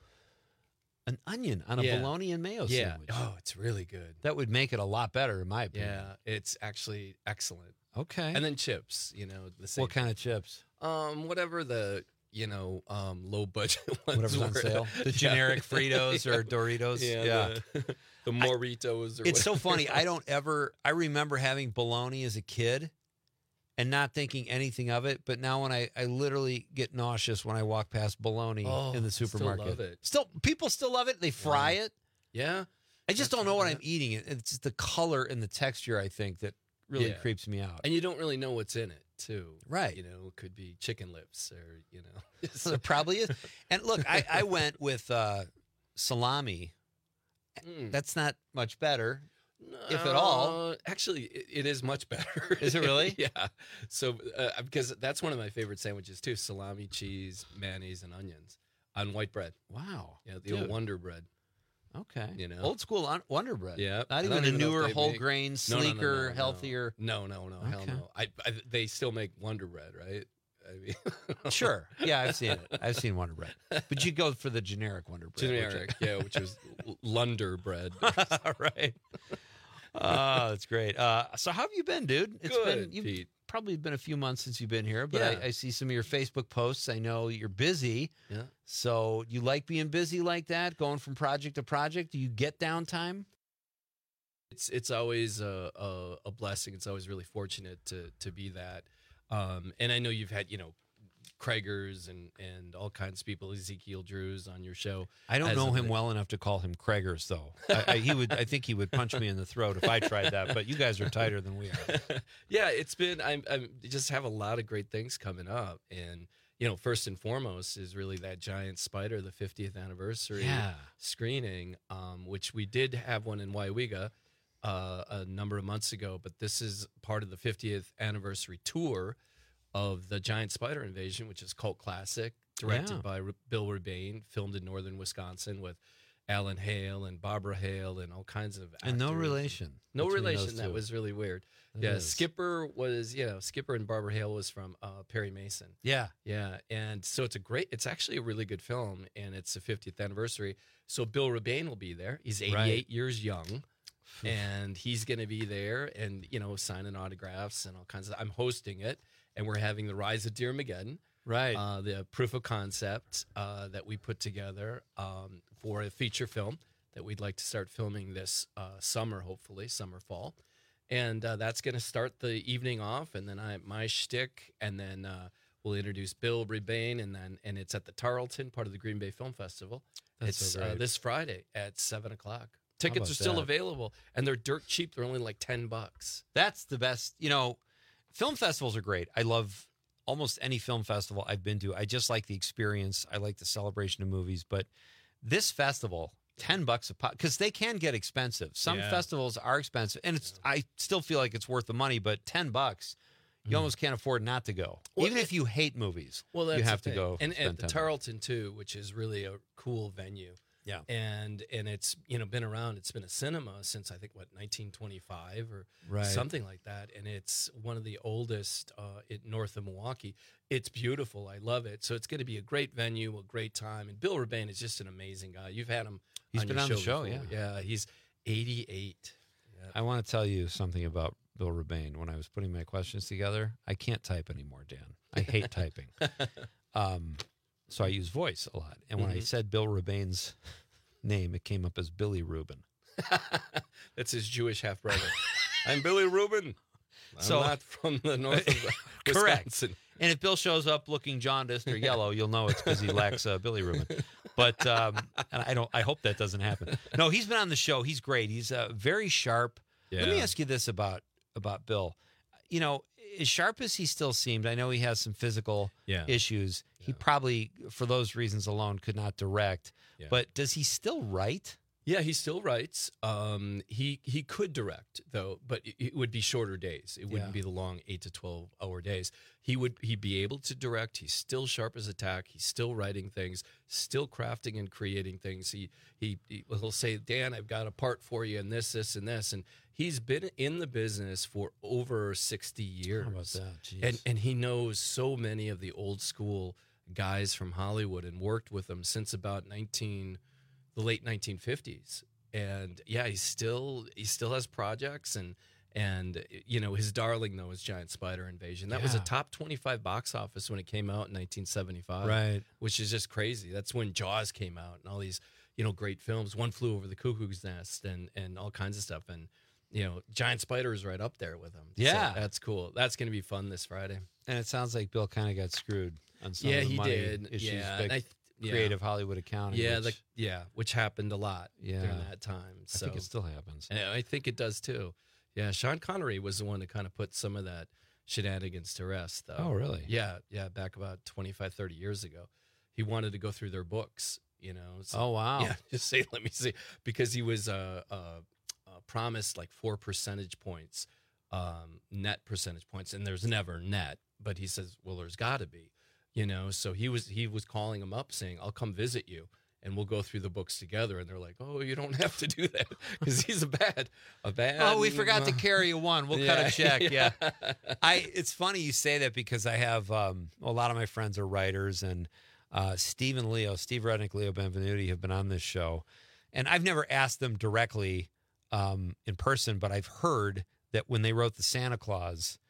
An onion on a yeah. bologna and mayo yeah. sandwich. Oh, it's really good. That would make it a lot better, in my opinion. Yeah, it's actually excellent. Okay. And then chips, you know, the same. What kind of chips? Um, whatever the, you know, um, low budget ones. Whatever's on were. sale. The generic yeah. Fritos or Doritos. Yeah. yeah. The, the Moritos. Or it's so whatever. funny. I don't ever, I remember having bologna as a kid and not thinking anything of it. But now when I, I literally get nauseous when I walk past bologna oh, in the supermarket. Still love it. Still, people still love it. They fry yeah. it. Yeah. I just don't know what I'm eating. It's just the color and the texture, I think, that really yeah. creeps me out. And you don't really know what's in it, too. Right. You know, it could be chicken lips or, you know. So it probably is. And look, I, I went with uh, salami. Mm. That's not much better, if at all. Uh, actually, it, it is much better. Is it really? Yeah. So, uh, because that's one of my favorite sandwiches, too. Salami, cheese, mayonnaise, and onions on white bread. Wow. Yeah, the Dude. old Wonder Bread. Okay. You know, old school un- Wonder Bread. Yeah. Not even a newer whole make... grain, sleeker, no, no, no, no, healthier. No, no, no. Okay. Hell no. I, I, they still make Wonder Bread, right? I mean, sure. Yeah, I've seen it. I've seen Wonder Bread. But you go for the generic Wonder Bread. Generic, which I... yeah, which was Lunder Bread. Right. Oh, that's great. Uh, so how have you been, dude? It's Good, been you've Pete. probably been a few months since you've been here, but Yeah. I, I see some of your Facebook posts. I know you're busy. Yeah. So you like being busy like that, going from project to project? Do you get downtime? It's it's always a, a, a blessing. It's always really fortunate to to be that. Um, and I know you've had, you know, Kraegers and, and all kinds of people, Ezekiel Drews on your show. I don't as know of him late. well enough to call him Kraegers, though. I, I, he would. I think he would punch me in the throat if I tried that. But you guys are tighter than we are. Yeah, it's been. I'm. I'm just have a lot of great things coming up, and you know, first and foremost is really that Giant Spider, the fiftieth anniversary Yeah. screening, um, which we did have one in Waiwiga uh, a number of months ago, but this is part of the fiftieth anniversary tour of the Giant Spider Invasion, which is cult classic, directed Yeah. by R- Bill Rebane, filmed in northern Wisconsin with Alan Hale and Barbara Hale and all kinds of actors. And no relation No between relation. those That two. was really weird. It yeah, is. Skipper was, you know, Skipper and Barbara Hale was from uh, Perry Mason. Yeah. Yeah, and so it's a great, it's actually a really good film, and it's the fiftieth anniversary. So Bill Rebane will be there. He's eighty-eight Right. years young, and he's going to be there and, you know, signing autographs and all kinds of, I'm hosting it, and we're having the Rise of Dearmageddon. Right. Uh, the proof of concept uh, that we put together um, for a feature film that we'd like to start filming this uh, summer, hopefully, summer, fall. And uh, that's going to start the evening off, and then I my shtick, and then uh, we'll introduce Bill Rebane, and then and it's at the Tarleton, part of the Green Bay Film Festival. That's it's so uh, great. this Friday at seven o'clock. Tickets about are still that? available, and they're dirt cheap. They're only like ten bucks. That's the best. You know, film festivals are great. I love almost any film festival I've been to. I just like the experience. I like the celebration of movies. But this festival, ten bucks a pop, because they can get expensive. Some Yeah. festivals are expensive, and it's. I still feel like it's worth the money. But ten bucks, You almost can't afford not to go. Well, Even if you hate movies, Well, that's you have the to thing. go. And spend at the time. Tarleton too, which is really a cool venue. Yeah. And and it's you know been around. It's been a cinema since I think what nineteen twenty-five or Right. something like that. And it's one of the oldest uh, in north of Milwaukee. It's beautiful. I love it. So it's going to be a great venue, a great time. And Bill Rebane is just an amazing guy. You've had him. He's on been your on the show show, before. yeah. Yeah. He's eighty-eight. Yeah. I want to tell you something about Bill Rebane. When I was putting my questions together, I can't type anymore, Dan. I hate typing. Um, so I use voice a lot. And when I Mhm. said Bill Rebane's name, it came up as Billy Rubin. That's his Jewish half brother. I'm Billy Rubin. I'm So- not from the north of Correct. Wisconsin. And if Bill shows up looking jaundiced or yellow, you'll know it's because he lacks uh, Billy Rubin. But um, and I don't. I hope that doesn't happen. No, he's been on the show. He's great. He's uh, very sharp. Let me Yeah. ask you this about about Bill. You know, as sharp as he still seemed, I know he has some physical Yeah. issues. He probably, for those reasons alone, could not direct. Yeah. But does he still write? Yeah, he still writes. Um, he he could direct though, but it, it would be shorter days. It wouldn't Yeah. be the long eight to twelve hour days. He would he'd be able to direct. He's still sharp as a tack. He's still writing things, still crafting and creating things. He he he- he'll say, Dan, I've got a part for you, and this, this, and this. And he's been in the business for over sixty years. How about that? Jeez. And and he knows so many of the old school guys from Hollywood and worked with them since about nineteen. The late nineteen fifties, and yeah, he still he still has projects, and and you know his darling though is Giant Spider Invasion. That was a Yeah. top twenty-five box office when it came out in nineteen seventy-five, Right. Which is just crazy. That's when Jaws came out and all these you know great films. One Flew Over the Cuckoo's Nest and and all kinds of stuff, and you know Giant Spider is right up there with him. So Yeah. that's cool. That's going to be fun this Friday. And it sounds like Bill kind of got screwed on some Yeah, of the he money did. issues. Yeah, big and I th- yeah. creative Hollywood accounting. Yeah, which, the, yeah, which happened a lot Yeah. during that time. So. I think it still happens. And I think it does too. Yeah, Sean Connery was the one to kind of put some of that shenanigans to rest, though. Oh, really? Yeah, yeah, back about twenty-five, thirty years ago. He wanted to go through their books, you know. So, Oh, wow. Yeah, just say, let me see. Because he was uh, uh, uh, promised like four percentage points, um, net percentage points, and there's never net. But he says, well, there's got to be, you know. So he was he was calling him up saying, I'll come visit you. And we'll go through the books together, and they're like, "Oh, you don't have to do that because he's a bad, a bad." Oh, we forgot to carry a one. We'll cut a check. Yeah. I. It's funny you say that because I have um, a lot of my friends are writers, and uh, Steve and Leo, Steve Rednick, Leo Benvenuti have been on this show, and I've never asked them directly um, in person, but I've heard that when they wrote the Santa Claus,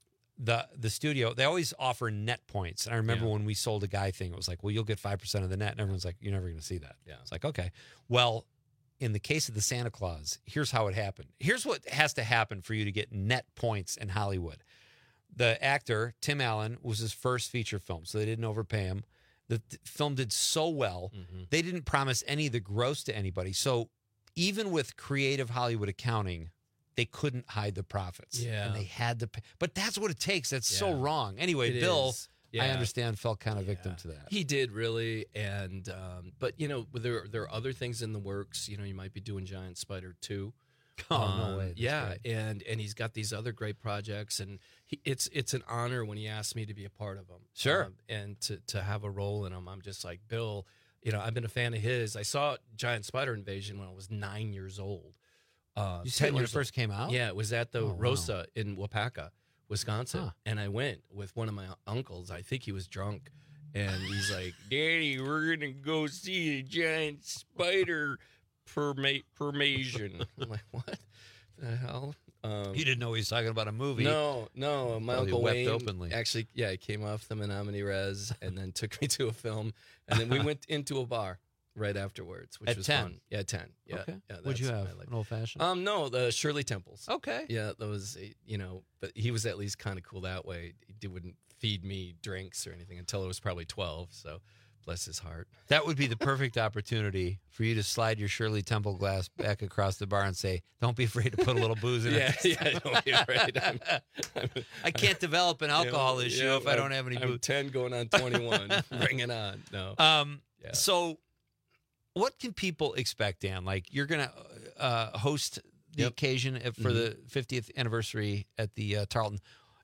the the studio, they always offer net points. And I remember Yeah. when we sold a guy thing, it was like, well, you'll get five percent of the net. And everyone's like, you're never going to see that. Yeah. It's like, okay. Well, in the case of the Santa Claus, here's how it happened. Here's what has to happen for you to get net points in Hollywood. The actor, Tim Allen, was his first feature film, so they didn't overpay him. The th- film did so well, Mhm. they didn't promise any of the gross to anybody. So even with creative Hollywood accounting, they couldn't hide the profits. Yeah. And they had to pay. But that's what it takes. That's so Yeah. wrong. Anyway, It Bill, is. I Yeah. understand, fell kind of victim to that. He did really, and um, but you know there there are other things in the works. You know, you might be doing Giant Spider two. Oh, no Um, way. That's Yeah, great. and and he's got these other great projects, and he, it's it's an honor when he asked me to be a part of them. Sure. Um, and to to have a role in them. I'm just like, Bill. You know, I've been a fan of his. I saw Giant Spider Invasion when I was nine years old. Uh, You said ten when it years first old. came out? Yeah, it was at the Oh, wow. Rosa in Wapaka, Wisconsin, Huh. and I went with one of my uncles. I think he was drunk, and he's like, "Daddy, we're gonna go see a giant spider perma- permasion." I'm like, "What the hell?" Um, You didn't know he was talking about a movie. No, no. My Well, he uncle wept Wayne openly. actually, yeah, he came off the Menominee Res and then took me to a film, and then we went into a bar right afterwards, which At was ten? fun. Yeah, ten. Yeah. Okay. yeah What'd you that's have? what I like. An old fashioned? Um, no, the Shirley Temples. Okay. Yeah, that was you know, but he was at least kind of cool that way. He wouldn't feed me drinks or anything until I was probably twelve. So, bless his heart. That would be the perfect opportunity for you to slide your Shirley Temple glass back across the bar and say, don't be afraid to put a little booze in Yeah, it. yeah, don't be afraid. I'm- I'm- I can't develop an alcohol Yeah, issue yeah, if I don't have any I'm booze. ten going on twenty-one. Bring it on. No. Um, Yeah. So what can people expect, Dan? Like you're going to uh, host the Yep. occasion for Mhm. the fiftieth anniversary at the uh, Tarleton.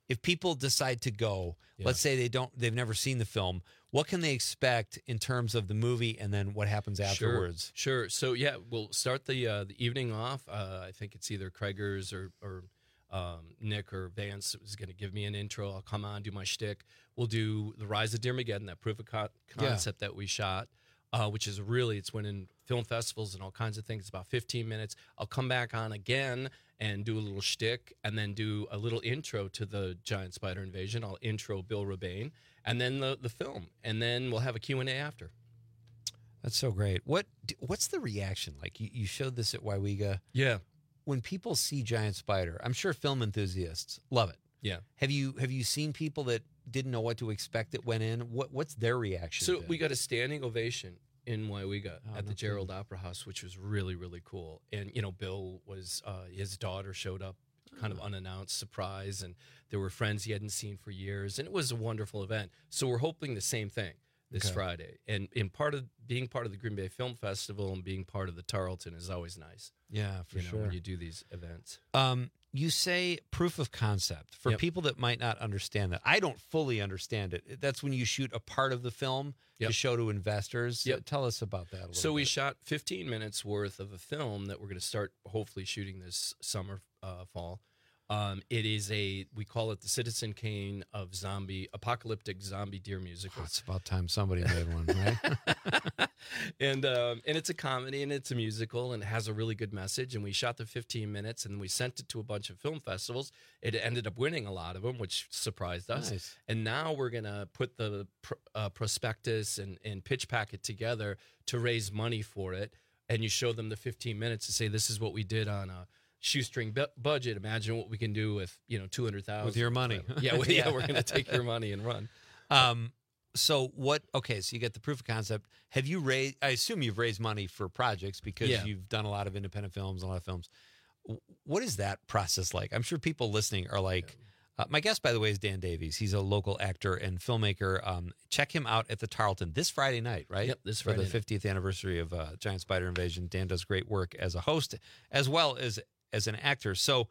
if people decide to go, Yeah. let's say they don't, they've never seen the film, what can they expect in terms of the movie and then what happens afterwards? Sure. sure. So yeah, we'll start the uh, the evening off. Uh, I think it's either Craigers or or um, Nick or Vance is going to give me an intro. I'll come on, do my shtick. We'll do the Rise of Dearmageddon, that proof of co- concept that we shot, uh, which is really, it's winning film festivals and all kinds of things. It's about fifteen minutes. I'll come back on again and do a little shtick and then do a little intro to the giant spider invasion. I'll intro Bill Rebane and then the, the film. And then we'll have a Q and A after. That's so great. What What's the reaction like? You, you showed this at Waiwiga. Yeah. When people see Giant Spider, I'm sure film enthusiasts love it. Yeah. Have you have you seen people that didn't know what to expect that went in? What What's their reaction? So been? we got a standing ovation in Waiwiga Oh, at no the Gerald Opera House, which was really, really cool. And, you know, Bill was, uh, his daughter showed up kind of unannounced, surprise, and there were friends he hadn't seen for years. And it was a wonderful event. So we're hoping the same thing this Okay. Friday. And in part of being part of the Green Bay Film Festival and being part of the Tarleton is always nice. Yeah, for you know, sure. when you do these events. Um, you say proof of concept. For Yep. people that might not understand that, I don't fully understand it. That's when you shoot a part of the film Yep. to show to investors. Yep. Tell us about that a little So we bit. shot fifteen minutes worth of a film that we're going to start hopefully shooting this summer, uh, fall. Um, it is a, we call it the Citizen Kane of zombie, apocalyptic zombie deer musical. Oh, it's about time somebody made one, right? and um, and it's a comedy and it's a musical and it has a really good message. And we shot the fifteen minutes and we sent it to a bunch of film festivals. It ended up winning a lot of them, which surprised us. Nice. And now we're going to put the pr- uh, prospectus and, and pitch packet together to raise money for it. And you show them the fifteen minutes to say, this is what we did on a shoestring bu- budget. Imagine what we can do with, you know, two hundred thousand With your money. Yeah, well, yeah, we're going to take your money and run. Um, so what? Okay, so you get the proof of concept. Have you raised? I assume you've raised money for projects because Yeah. you've done a lot of independent films, a lot of films. W- What is that process like? I'm sure people listening are like. Uh, my guest, by the way, is Dan Davies. He's a local actor and filmmaker. Um, check him out at the Tarleton this Friday night, right? Yep, this for Friday the night. fiftieth anniversary of uh, Giant Spider Invasion. Dan does great work as a host as well as as an actor. So,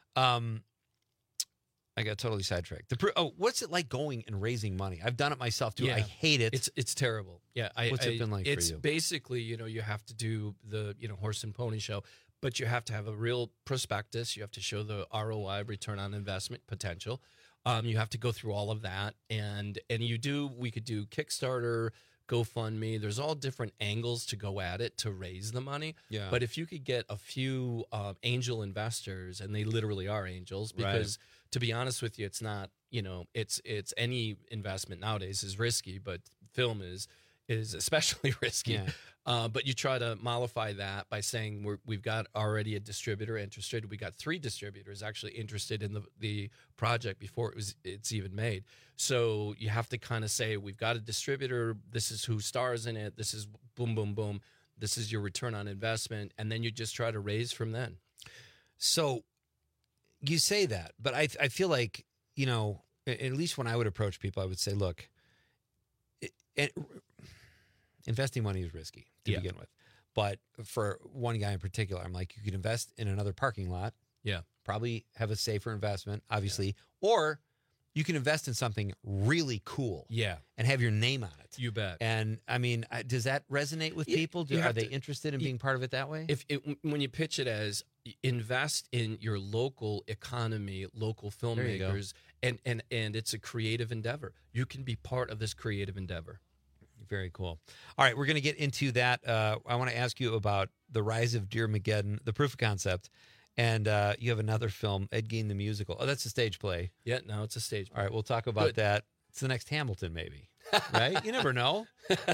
um, I got totally sidetracked. The pr- oh, what's it like going and raising money? I've done it myself too. I hate it. It's it's terrible. Yeah, I, What's it I- been like for It's you? basically, you know, you have to do the you know horse and pony show, but you have to have a real prospectus. You have to show the R O I, return on investment potential. Um, you have to go through all of that, and and you do. We could do Kickstarter, GoFundMe. There's all different angles to go at it to raise the money. Yeah. But if you could get a few um, angel investors, and they literally are angels, Right. because to be honest with you, it's not. You know, it's it's any investment nowadays is risky, but film is is especially risky. Yeah. Uh, but you try to mollify that by saying we're, we've got already a distributor interested. We got three distributors actually interested in the, the project before it was it's even made. So you have to kind of say we've got a distributor. This is who stars in it. This is boom, boom, boom. This is your return on investment, and then you just try to raise from then. So you say that, but I I feel like, you know, a- at least when I would approach people, I would say, look, it, it, investing money is risky to Yeah. begin with. But for one guy in particular, I'm like, you could invest in another parking lot. Yeah. Probably have a safer investment, obviously. Or you can invest in something really cool. Yeah. And have your name on it. You bet. And I mean, I- does that resonate with Yeah, people? Do, you are have they to- interested in you- being part of it that way? If it, when you pitch it as invest in your local economy, local There you go. filmmakers, and, and, and it's a creative endeavor. You can be part of this creative endeavor. Very cool. All right, we're going to get into that. Uh, I want to ask you about The Rise of Dearmageddon, the proof of concept. And uh, you have another film, Ed Gein the Musical. Oh, that's a stage play. Yeah, no, it's a stage play. All right, we'll talk about Good. that. It's the next Hamilton, maybe. Right? You never know.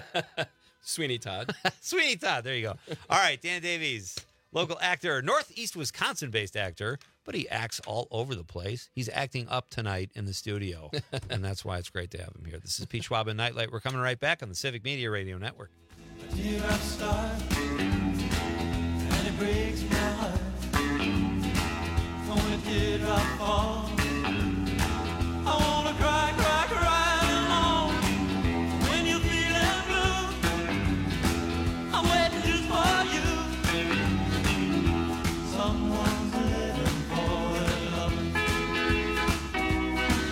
Sweeney Todd. Sweeney Todd. There you go. All right, Dan Davies, local actor, Northeast Wisconsin-based actor, but he acts all over the place. He's acting up tonight in the studio, and that's why it's great to have him here. This is Pete Schwab and Nightlight. We're coming right back on the Civic Media Radio Network. Here I start, and it breaks my heart. When did I fall? I wanna cry, cry, cry alone. When you're feeling blue, I'm waiting just for you. Someone's living for love.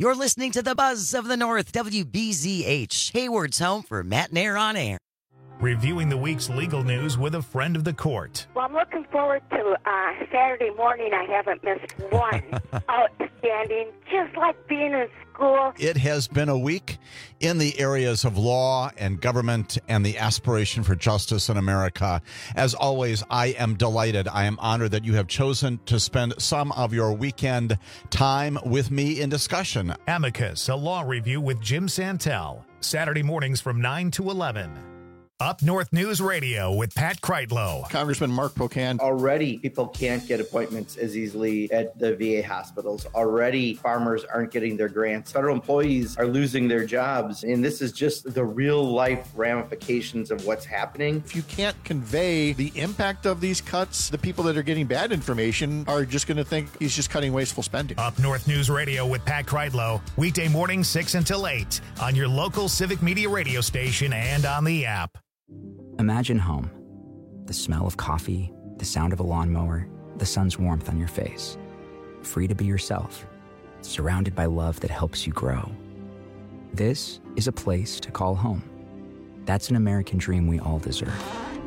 You're listening to the Buzz of the North, W B Z H, Hayward's home for Matt and Air on Air. Reviewing the week's legal news with a friend of the court. Well, I'm looking forward to uh, Saturday morning. I haven't missed one. Outstanding, just like being in school. It has been a week in the areas of law and government and the aspiration for justice in America. As always, I am delighted. I am honored that you have chosen to spend some of your weekend time with me in discussion. Amicus, a law review with Jim Santel. Saturday mornings from nine to eleven. Up North News Radio with Pat Kreitlow. Congressman Mark Pocan. Already, people can't get appointments as easily at the V A hospitals. Already, farmers aren't getting their grants. Federal employees are losing their jobs. And this is just the real life ramifications of what's happening. If you can't convey the impact of these cuts, the people that are getting bad information are just going to think he's just cutting wasteful spending. Up North News Radio with Pat Kreitlow. Weekday mornings six until eight on your local Civic Media radio station and on the app. Imagine home. The smell of coffee, the sound of a lawnmower, the sun's warmth on your face. Free to be yourself, surrounded by love that helps you grow. This is a place to call home. That's an American dream we all deserve.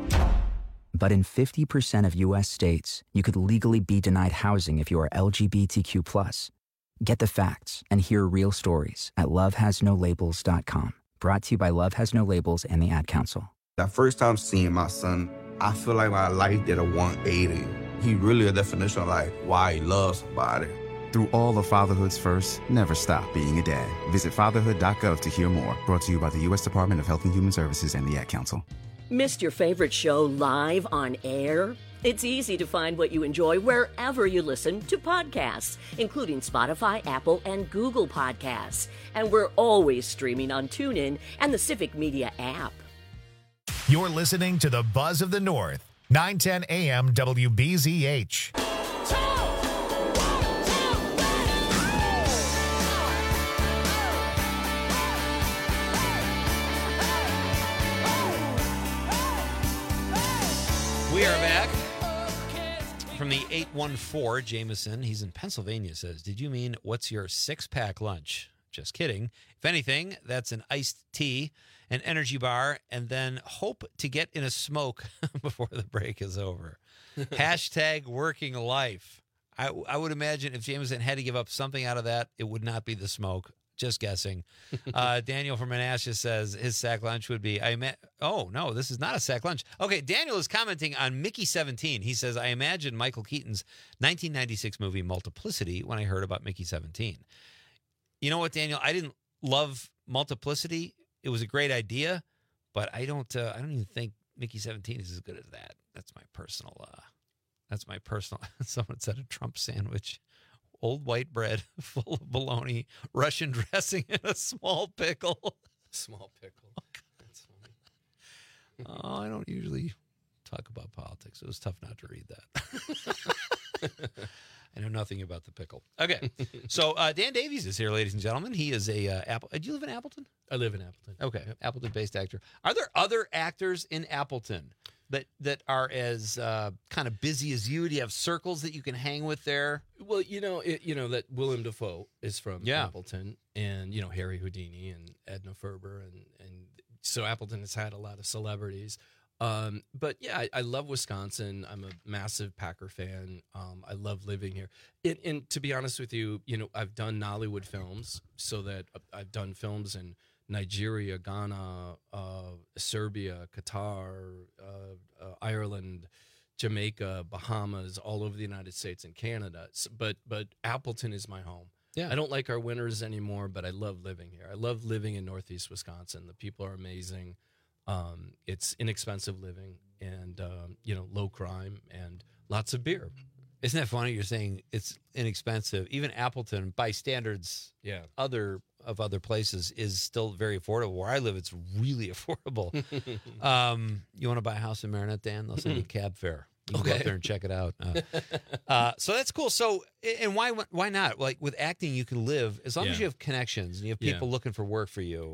But in fifty percent of U S states, you could legally be denied housing if you are L G B T Q plus. Get the facts and hear real stories at love has no labels dot com. Brought to you by Love Has No Labels and the Ad Council. That first time seeing my son, I feel like my life did a one eighty. He really a definition of like why he loves somebody. Through all of fatherhood's first, never stop being a dad. Visit fatherhood dot gov to hear more. Brought to you by the U S Department of Health and Human Services and the Ad Council. Missed your favorite show live on air? It's easy to find what you enjoy wherever you listen to podcasts, including Spotify, Apple, and Google Podcasts. And we're always streaming on TuneIn and the Civic Media app. You're listening to the Buzz of the North, nine ten A M W B Z H. We are back from the eight one four. Jameson, he's in Pennsylvania, says, did you mean what's your six-pack lunch? Just kidding. If anything, that's an iced tea, an energy bar, and then hope to get in a smoke before the break is over. Hashtag working life. I, I would imagine if Jameson had to give up something out of that, it would not be the smoke. Just guessing. Uh, Daniel from Manassas says his sack lunch would be, I ima- oh, no, this is not a sack lunch. Okay, Daniel is commenting on Mickey seventeen. He says, I imagine Michael Keaton's nineteen ninety-six movie Multiplicity when I heard about Mickey seventeen. You know what, Daniel? I didn't love Multiplicity. It was a great idea, but I don't uh, I don't even think Mickey seventeen is as good as that. That's my personal, uh, that's my personal, someone said a Trump sandwich. Old white bread full of bologna, Russian dressing, and a small pickle. Small pickle. That's funny. Oh, I don't usually talk about politics. It was tough not to read that. I know nothing about the pickle. Okay, so uh, Dan Davies is here, ladies and gentlemen. He is a uh, Apple. Do you live in Appleton? I live in Appleton. Okay, yep. Appleton-based actor. Are there other actors in Appleton that that are as uh, kind of busy as you? Do you have circles that you can hang with there? Well, you know, it, you know that Willem Dafoe is from Yeah. Appleton, and you know Harry Houdini and Edna Ferber, and and so Appleton has had a lot of celebrities. Um, but yeah, I, I love Wisconsin. I'm a massive Packer fan. Um, I love living here. And, and to be honest with you, you know, I've done Nollywood films, so that I've done films in Nigeria, Ghana, uh, Serbia, Qatar, uh, uh, Ireland, Jamaica, Bahamas, all over the United States and Canada. So, but but Appleton is my home. Yeah. I don't like our winters anymore, but I love living here. I love living in Northeast Wisconsin. The people are amazing. Um, it's inexpensive living, and um, you know, low crime and lots of beer. Isn't that funny? You're saying it's inexpensive. Even Appleton, by standards, yeah, other of other places, is still very affordable. Where I live, it's really affordable. um, you want to buy a house in Marinette, Dan? They'll send you cab fare. You can Okay. go up there and check it out. Uh, uh, so that's cool. So, and why why not? Like with acting, you can live as long as Yeah. you have connections and you have Yeah. people looking for work for you. Yep.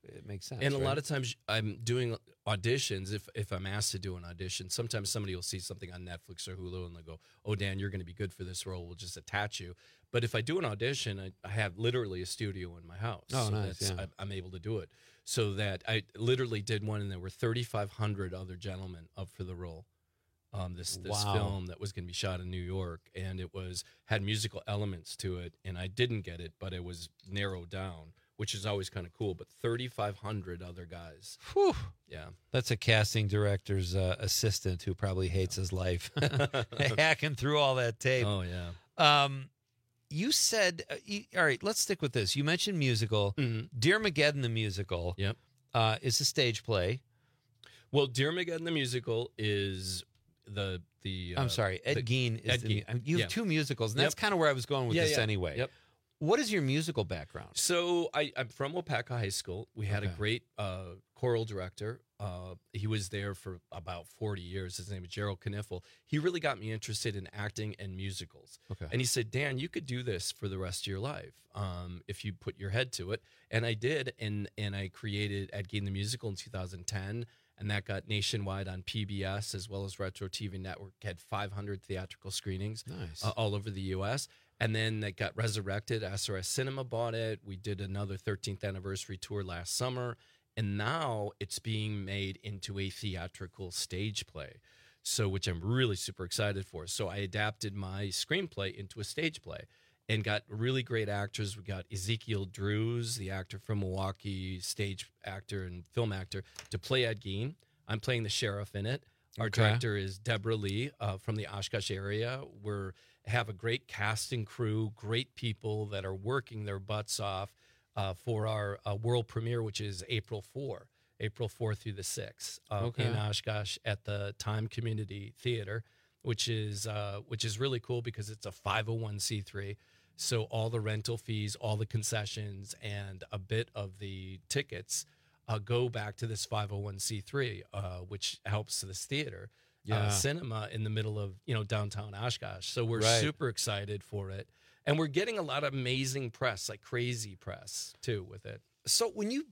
it makes sense. And a right? lot of times I'm doing auditions. If if I'm asked to do an audition, sometimes somebody will see something on Netflix or Hulu and they'll go, "Oh, Dan, you're going to be good for this role. We'll just attach you." But if I do an audition, I, I have literally a studio in my house. Oh, so nice, that's, yeah. I, I'm able to do it. So that I literally did one, and there were thirty-five hundred other gentlemen up for the role. Um, this this Wow. film that was going to be shot in New York, and it was had musical elements to it, and I didn't get it, but it was narrowed down, which is always kind of cool. But thirty-five hundred other guys. Whew. Yeah. That's a casting director's uh, assistant who probably hates his life, hacking through all that tape. Oh yeah. Um, you said, uh, you, all right, let's stick with this. You mentioned musical. Mhm. Dear Mageddon the musical. Yep. Uh, is a stage play. Well, Dear Mageddon the musical is the the. Uh, I'm sorry, Ed the- Gein is Ed the. Gein. mu- You have Yeah. two musicals, and Yep. that's kind of where I was going with Yeah, this yeah. anyway. Yep. What is your musical background? So I, I'm from Wapaka High School. We had Okay. a great uh, choral director. Uh, he was there for about forty years. His name is Gerald Kniffel. He really got me interested in acting and musicals. Okay. And he said, Dan, you could do this for the rest of your life um, if you put your head to it. And I did. And, and I created Ed Gein the Musical in two thousand ten. And that got nationwide on P B S as well as Retro T V Network. Had five hundred theatrical screenings Nice. uh, all over the U S. And then it got resurrected. S R S Cinema bought it. We did another thirteenth anniversary tour last summer. And now it's being made into a theatrical stage play. So, which I'm really super excited for. So I adapted my screenplay into a stage play and got really great actors. We got Ezekiel Drews, the actor from Milwaukee, stage actor and film actor, to play Ed Gein. I'm playing the sheriff in it. Our Okay. director is Deborah Lee uh, from the Oshkosh area. We're have a great casting crew, great people that are working their butts off uh, for our uh, world premiere, which is April fourth, April fourth through the sixth uh, Okay. in Oshkosh at the Time Community Theater, which is uh, which is really cool because it's a five oh one c three. So all the rental fees, all the concessions, and a bit of the tickets uh, go back to this five oh one c three, uh, which helps this theater. Yeah. Uh, cinema in the middle of you know downtown Oshkosh. So we're Right. super excited for it, and we're getting a lot of amazing press, like crazy press too, with it. So when you,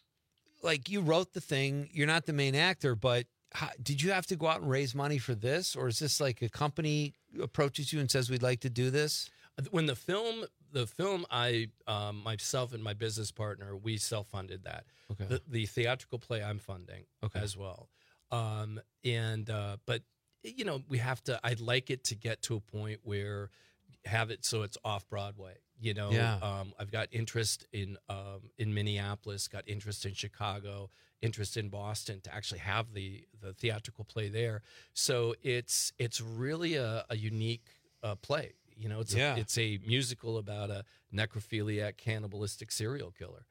like, you wrote the thing, you're not the main actor, but how, did you have to go out and raise money for this, or is this like a company approaches you and says we'd like to do this? When the film, the film, I um, myself and my business partner, we self-funded that. Okay. The, the theatrical play I'm funding Okay. as well. Um, and uh, but you know we have to. I'd like it to get to a point where have it so it's off Broadway. You know, Yeah. um, I've got interest in um, in Minneapolis, got interest in Chicago, interest in Boston to actually have the the theatrical play there. So it's it's really a, a unique uh, play. You know, it's Yeah. a, it's a musical about a necrophiliac, cannibalistic serial killer.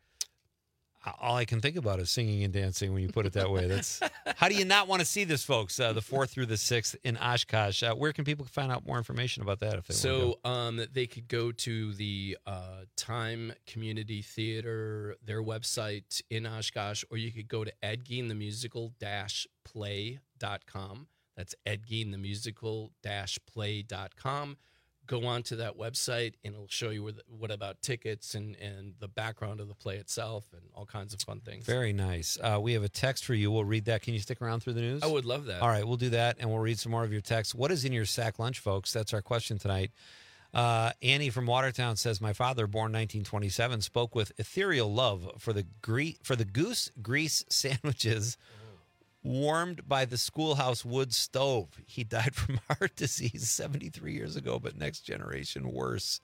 All I can think about is singing and dancing when you put it that way. That's how do you not want to see this, folks? Uh, the fourth through the sixth in Oshkosh. Uh, where can people find out more information about that? If they want So um, they could go to the uh, Time Community Theater, their website in Oshkosh, or you could go to edgein the musical play dot com. That's edgein the musical play dot com. Go on to that website, and it'll show you where the, what about tickets and, and the background of the play itself and all kinds of fun things. Very nice. Uh, we have a text for you. We'll read that. Can you stick around through the news? I would love that. All right, we'll do that, and we'll read some more of your texts. What is in your sack lunch, folks? That's our question tonight. Uh, Annie from Watertown says, my father, born nineteen twenty-seven, spoke with ethereal love for the gre- for the goose grease sandwiches warmed by the schoolhouse wood stove. He died from heart disease seventy-three years ago, but next generation worse.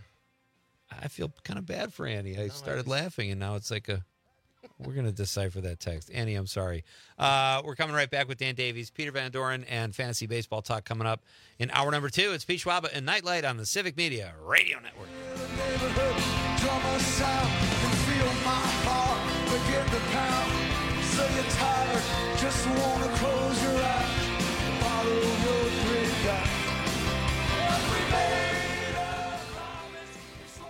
I feel kind of bad for Annie. I started laughing, and now it's like a... We're going to decipher that text. Annie, I'm sorry. Uh, we're coming right back with Dan Davies, Peter Van Doren, and Fantasy Baseball Talk coming up in hour number two. It's Pete Schwaba and Nightlight on the Civic Media Radio Network. Drummer sound and feel my heart begin to pound. So you're tired, just wanna close your eyes, follow your dream down. Every made up promise.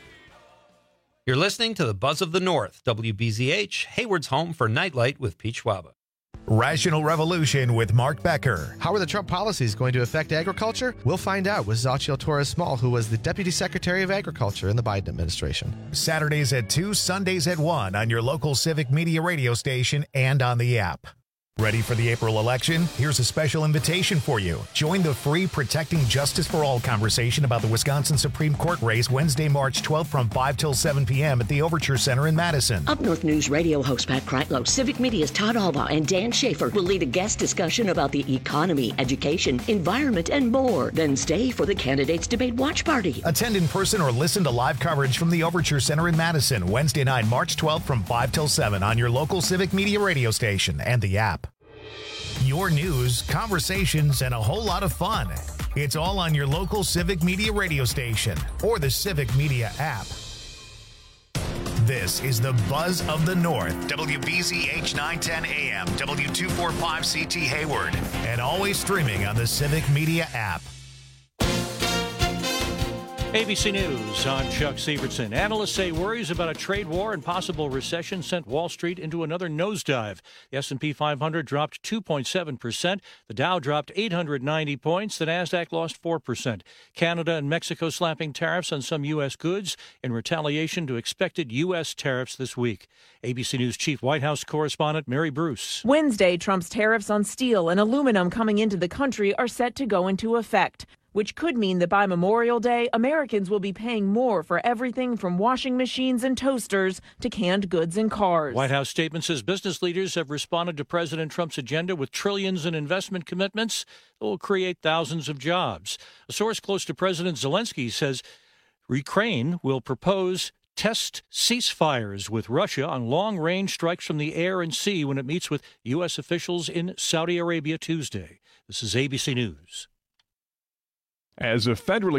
You're listening to the Buzz of the North, W B Z H, Hayward's home for Nightlight with Pete Schwaba. Rational Revolution with Mark Becker. How are the Trump policies going to affect agriculture? We'll find out with Xochitl Torres-Small, who was the Deputy Secretary of Agriculture in the Biden administration. Saturdays at two, Sundays at one on your local Civic Media radio station and on the app. Ready for the April election? Here's a special invitation for you. Join the free Protecting Justice for All conversation about the Wisconsin Supreme Court race Wednesday, March twelfth from five till seven p.m. at the Overture Center in Madison. Up North News radio host Pat Kreitlow, Civic Media's Todd Alba, and Dan Schaefer will lead a guest discussion about the economy, education, environment, and more. Then stay for the Candidates Debate Watch Party. Attend in person or listen to live coverage from the Overture Center in Madison, Wednesday night, March twelfth from five till seven on your local Civic Media radio station and the app. Your news, conversations, and a whole lot of fun. It's all on your local Civic Media radio station or the Civic Media app. This is the Buzz of the North, W B Z H nine ten A M, W two forty-five C T Hayward, and always streaming on the Civic Media app. A B C News, I'm Chuck Severson. Analysts say worries about a trade war and possible recession sent Wall Street into another nosedive. The S and P five hundred dropped two point seven percent. The Dow dropped eight hundred ninety points. The Nasdaq lost four percent. Canada and Mexico slapping tariffs on some U S goods in retaliation to expected U S tariffs this week. A B C News Chief White House correspondent Mary Bruce. Wednesday, Trump's tariffs on steel and aluminum coming into the country are set to go into effect, which could mean that by Memorial Day, Americans will be paying more for everything from washing machines and toasters to canned goods and cars. White House statement says business leaders have responded to President Trump's agenda with trillions in investment commitments that will create thousands of jobs. A source close to President Zelensky says Ukraine will propose test ceasefires with Russia on long-range strikes from the air and sea when it meets with U S officials in Saudi Arabia Tuesday. This is A B C News. As a federally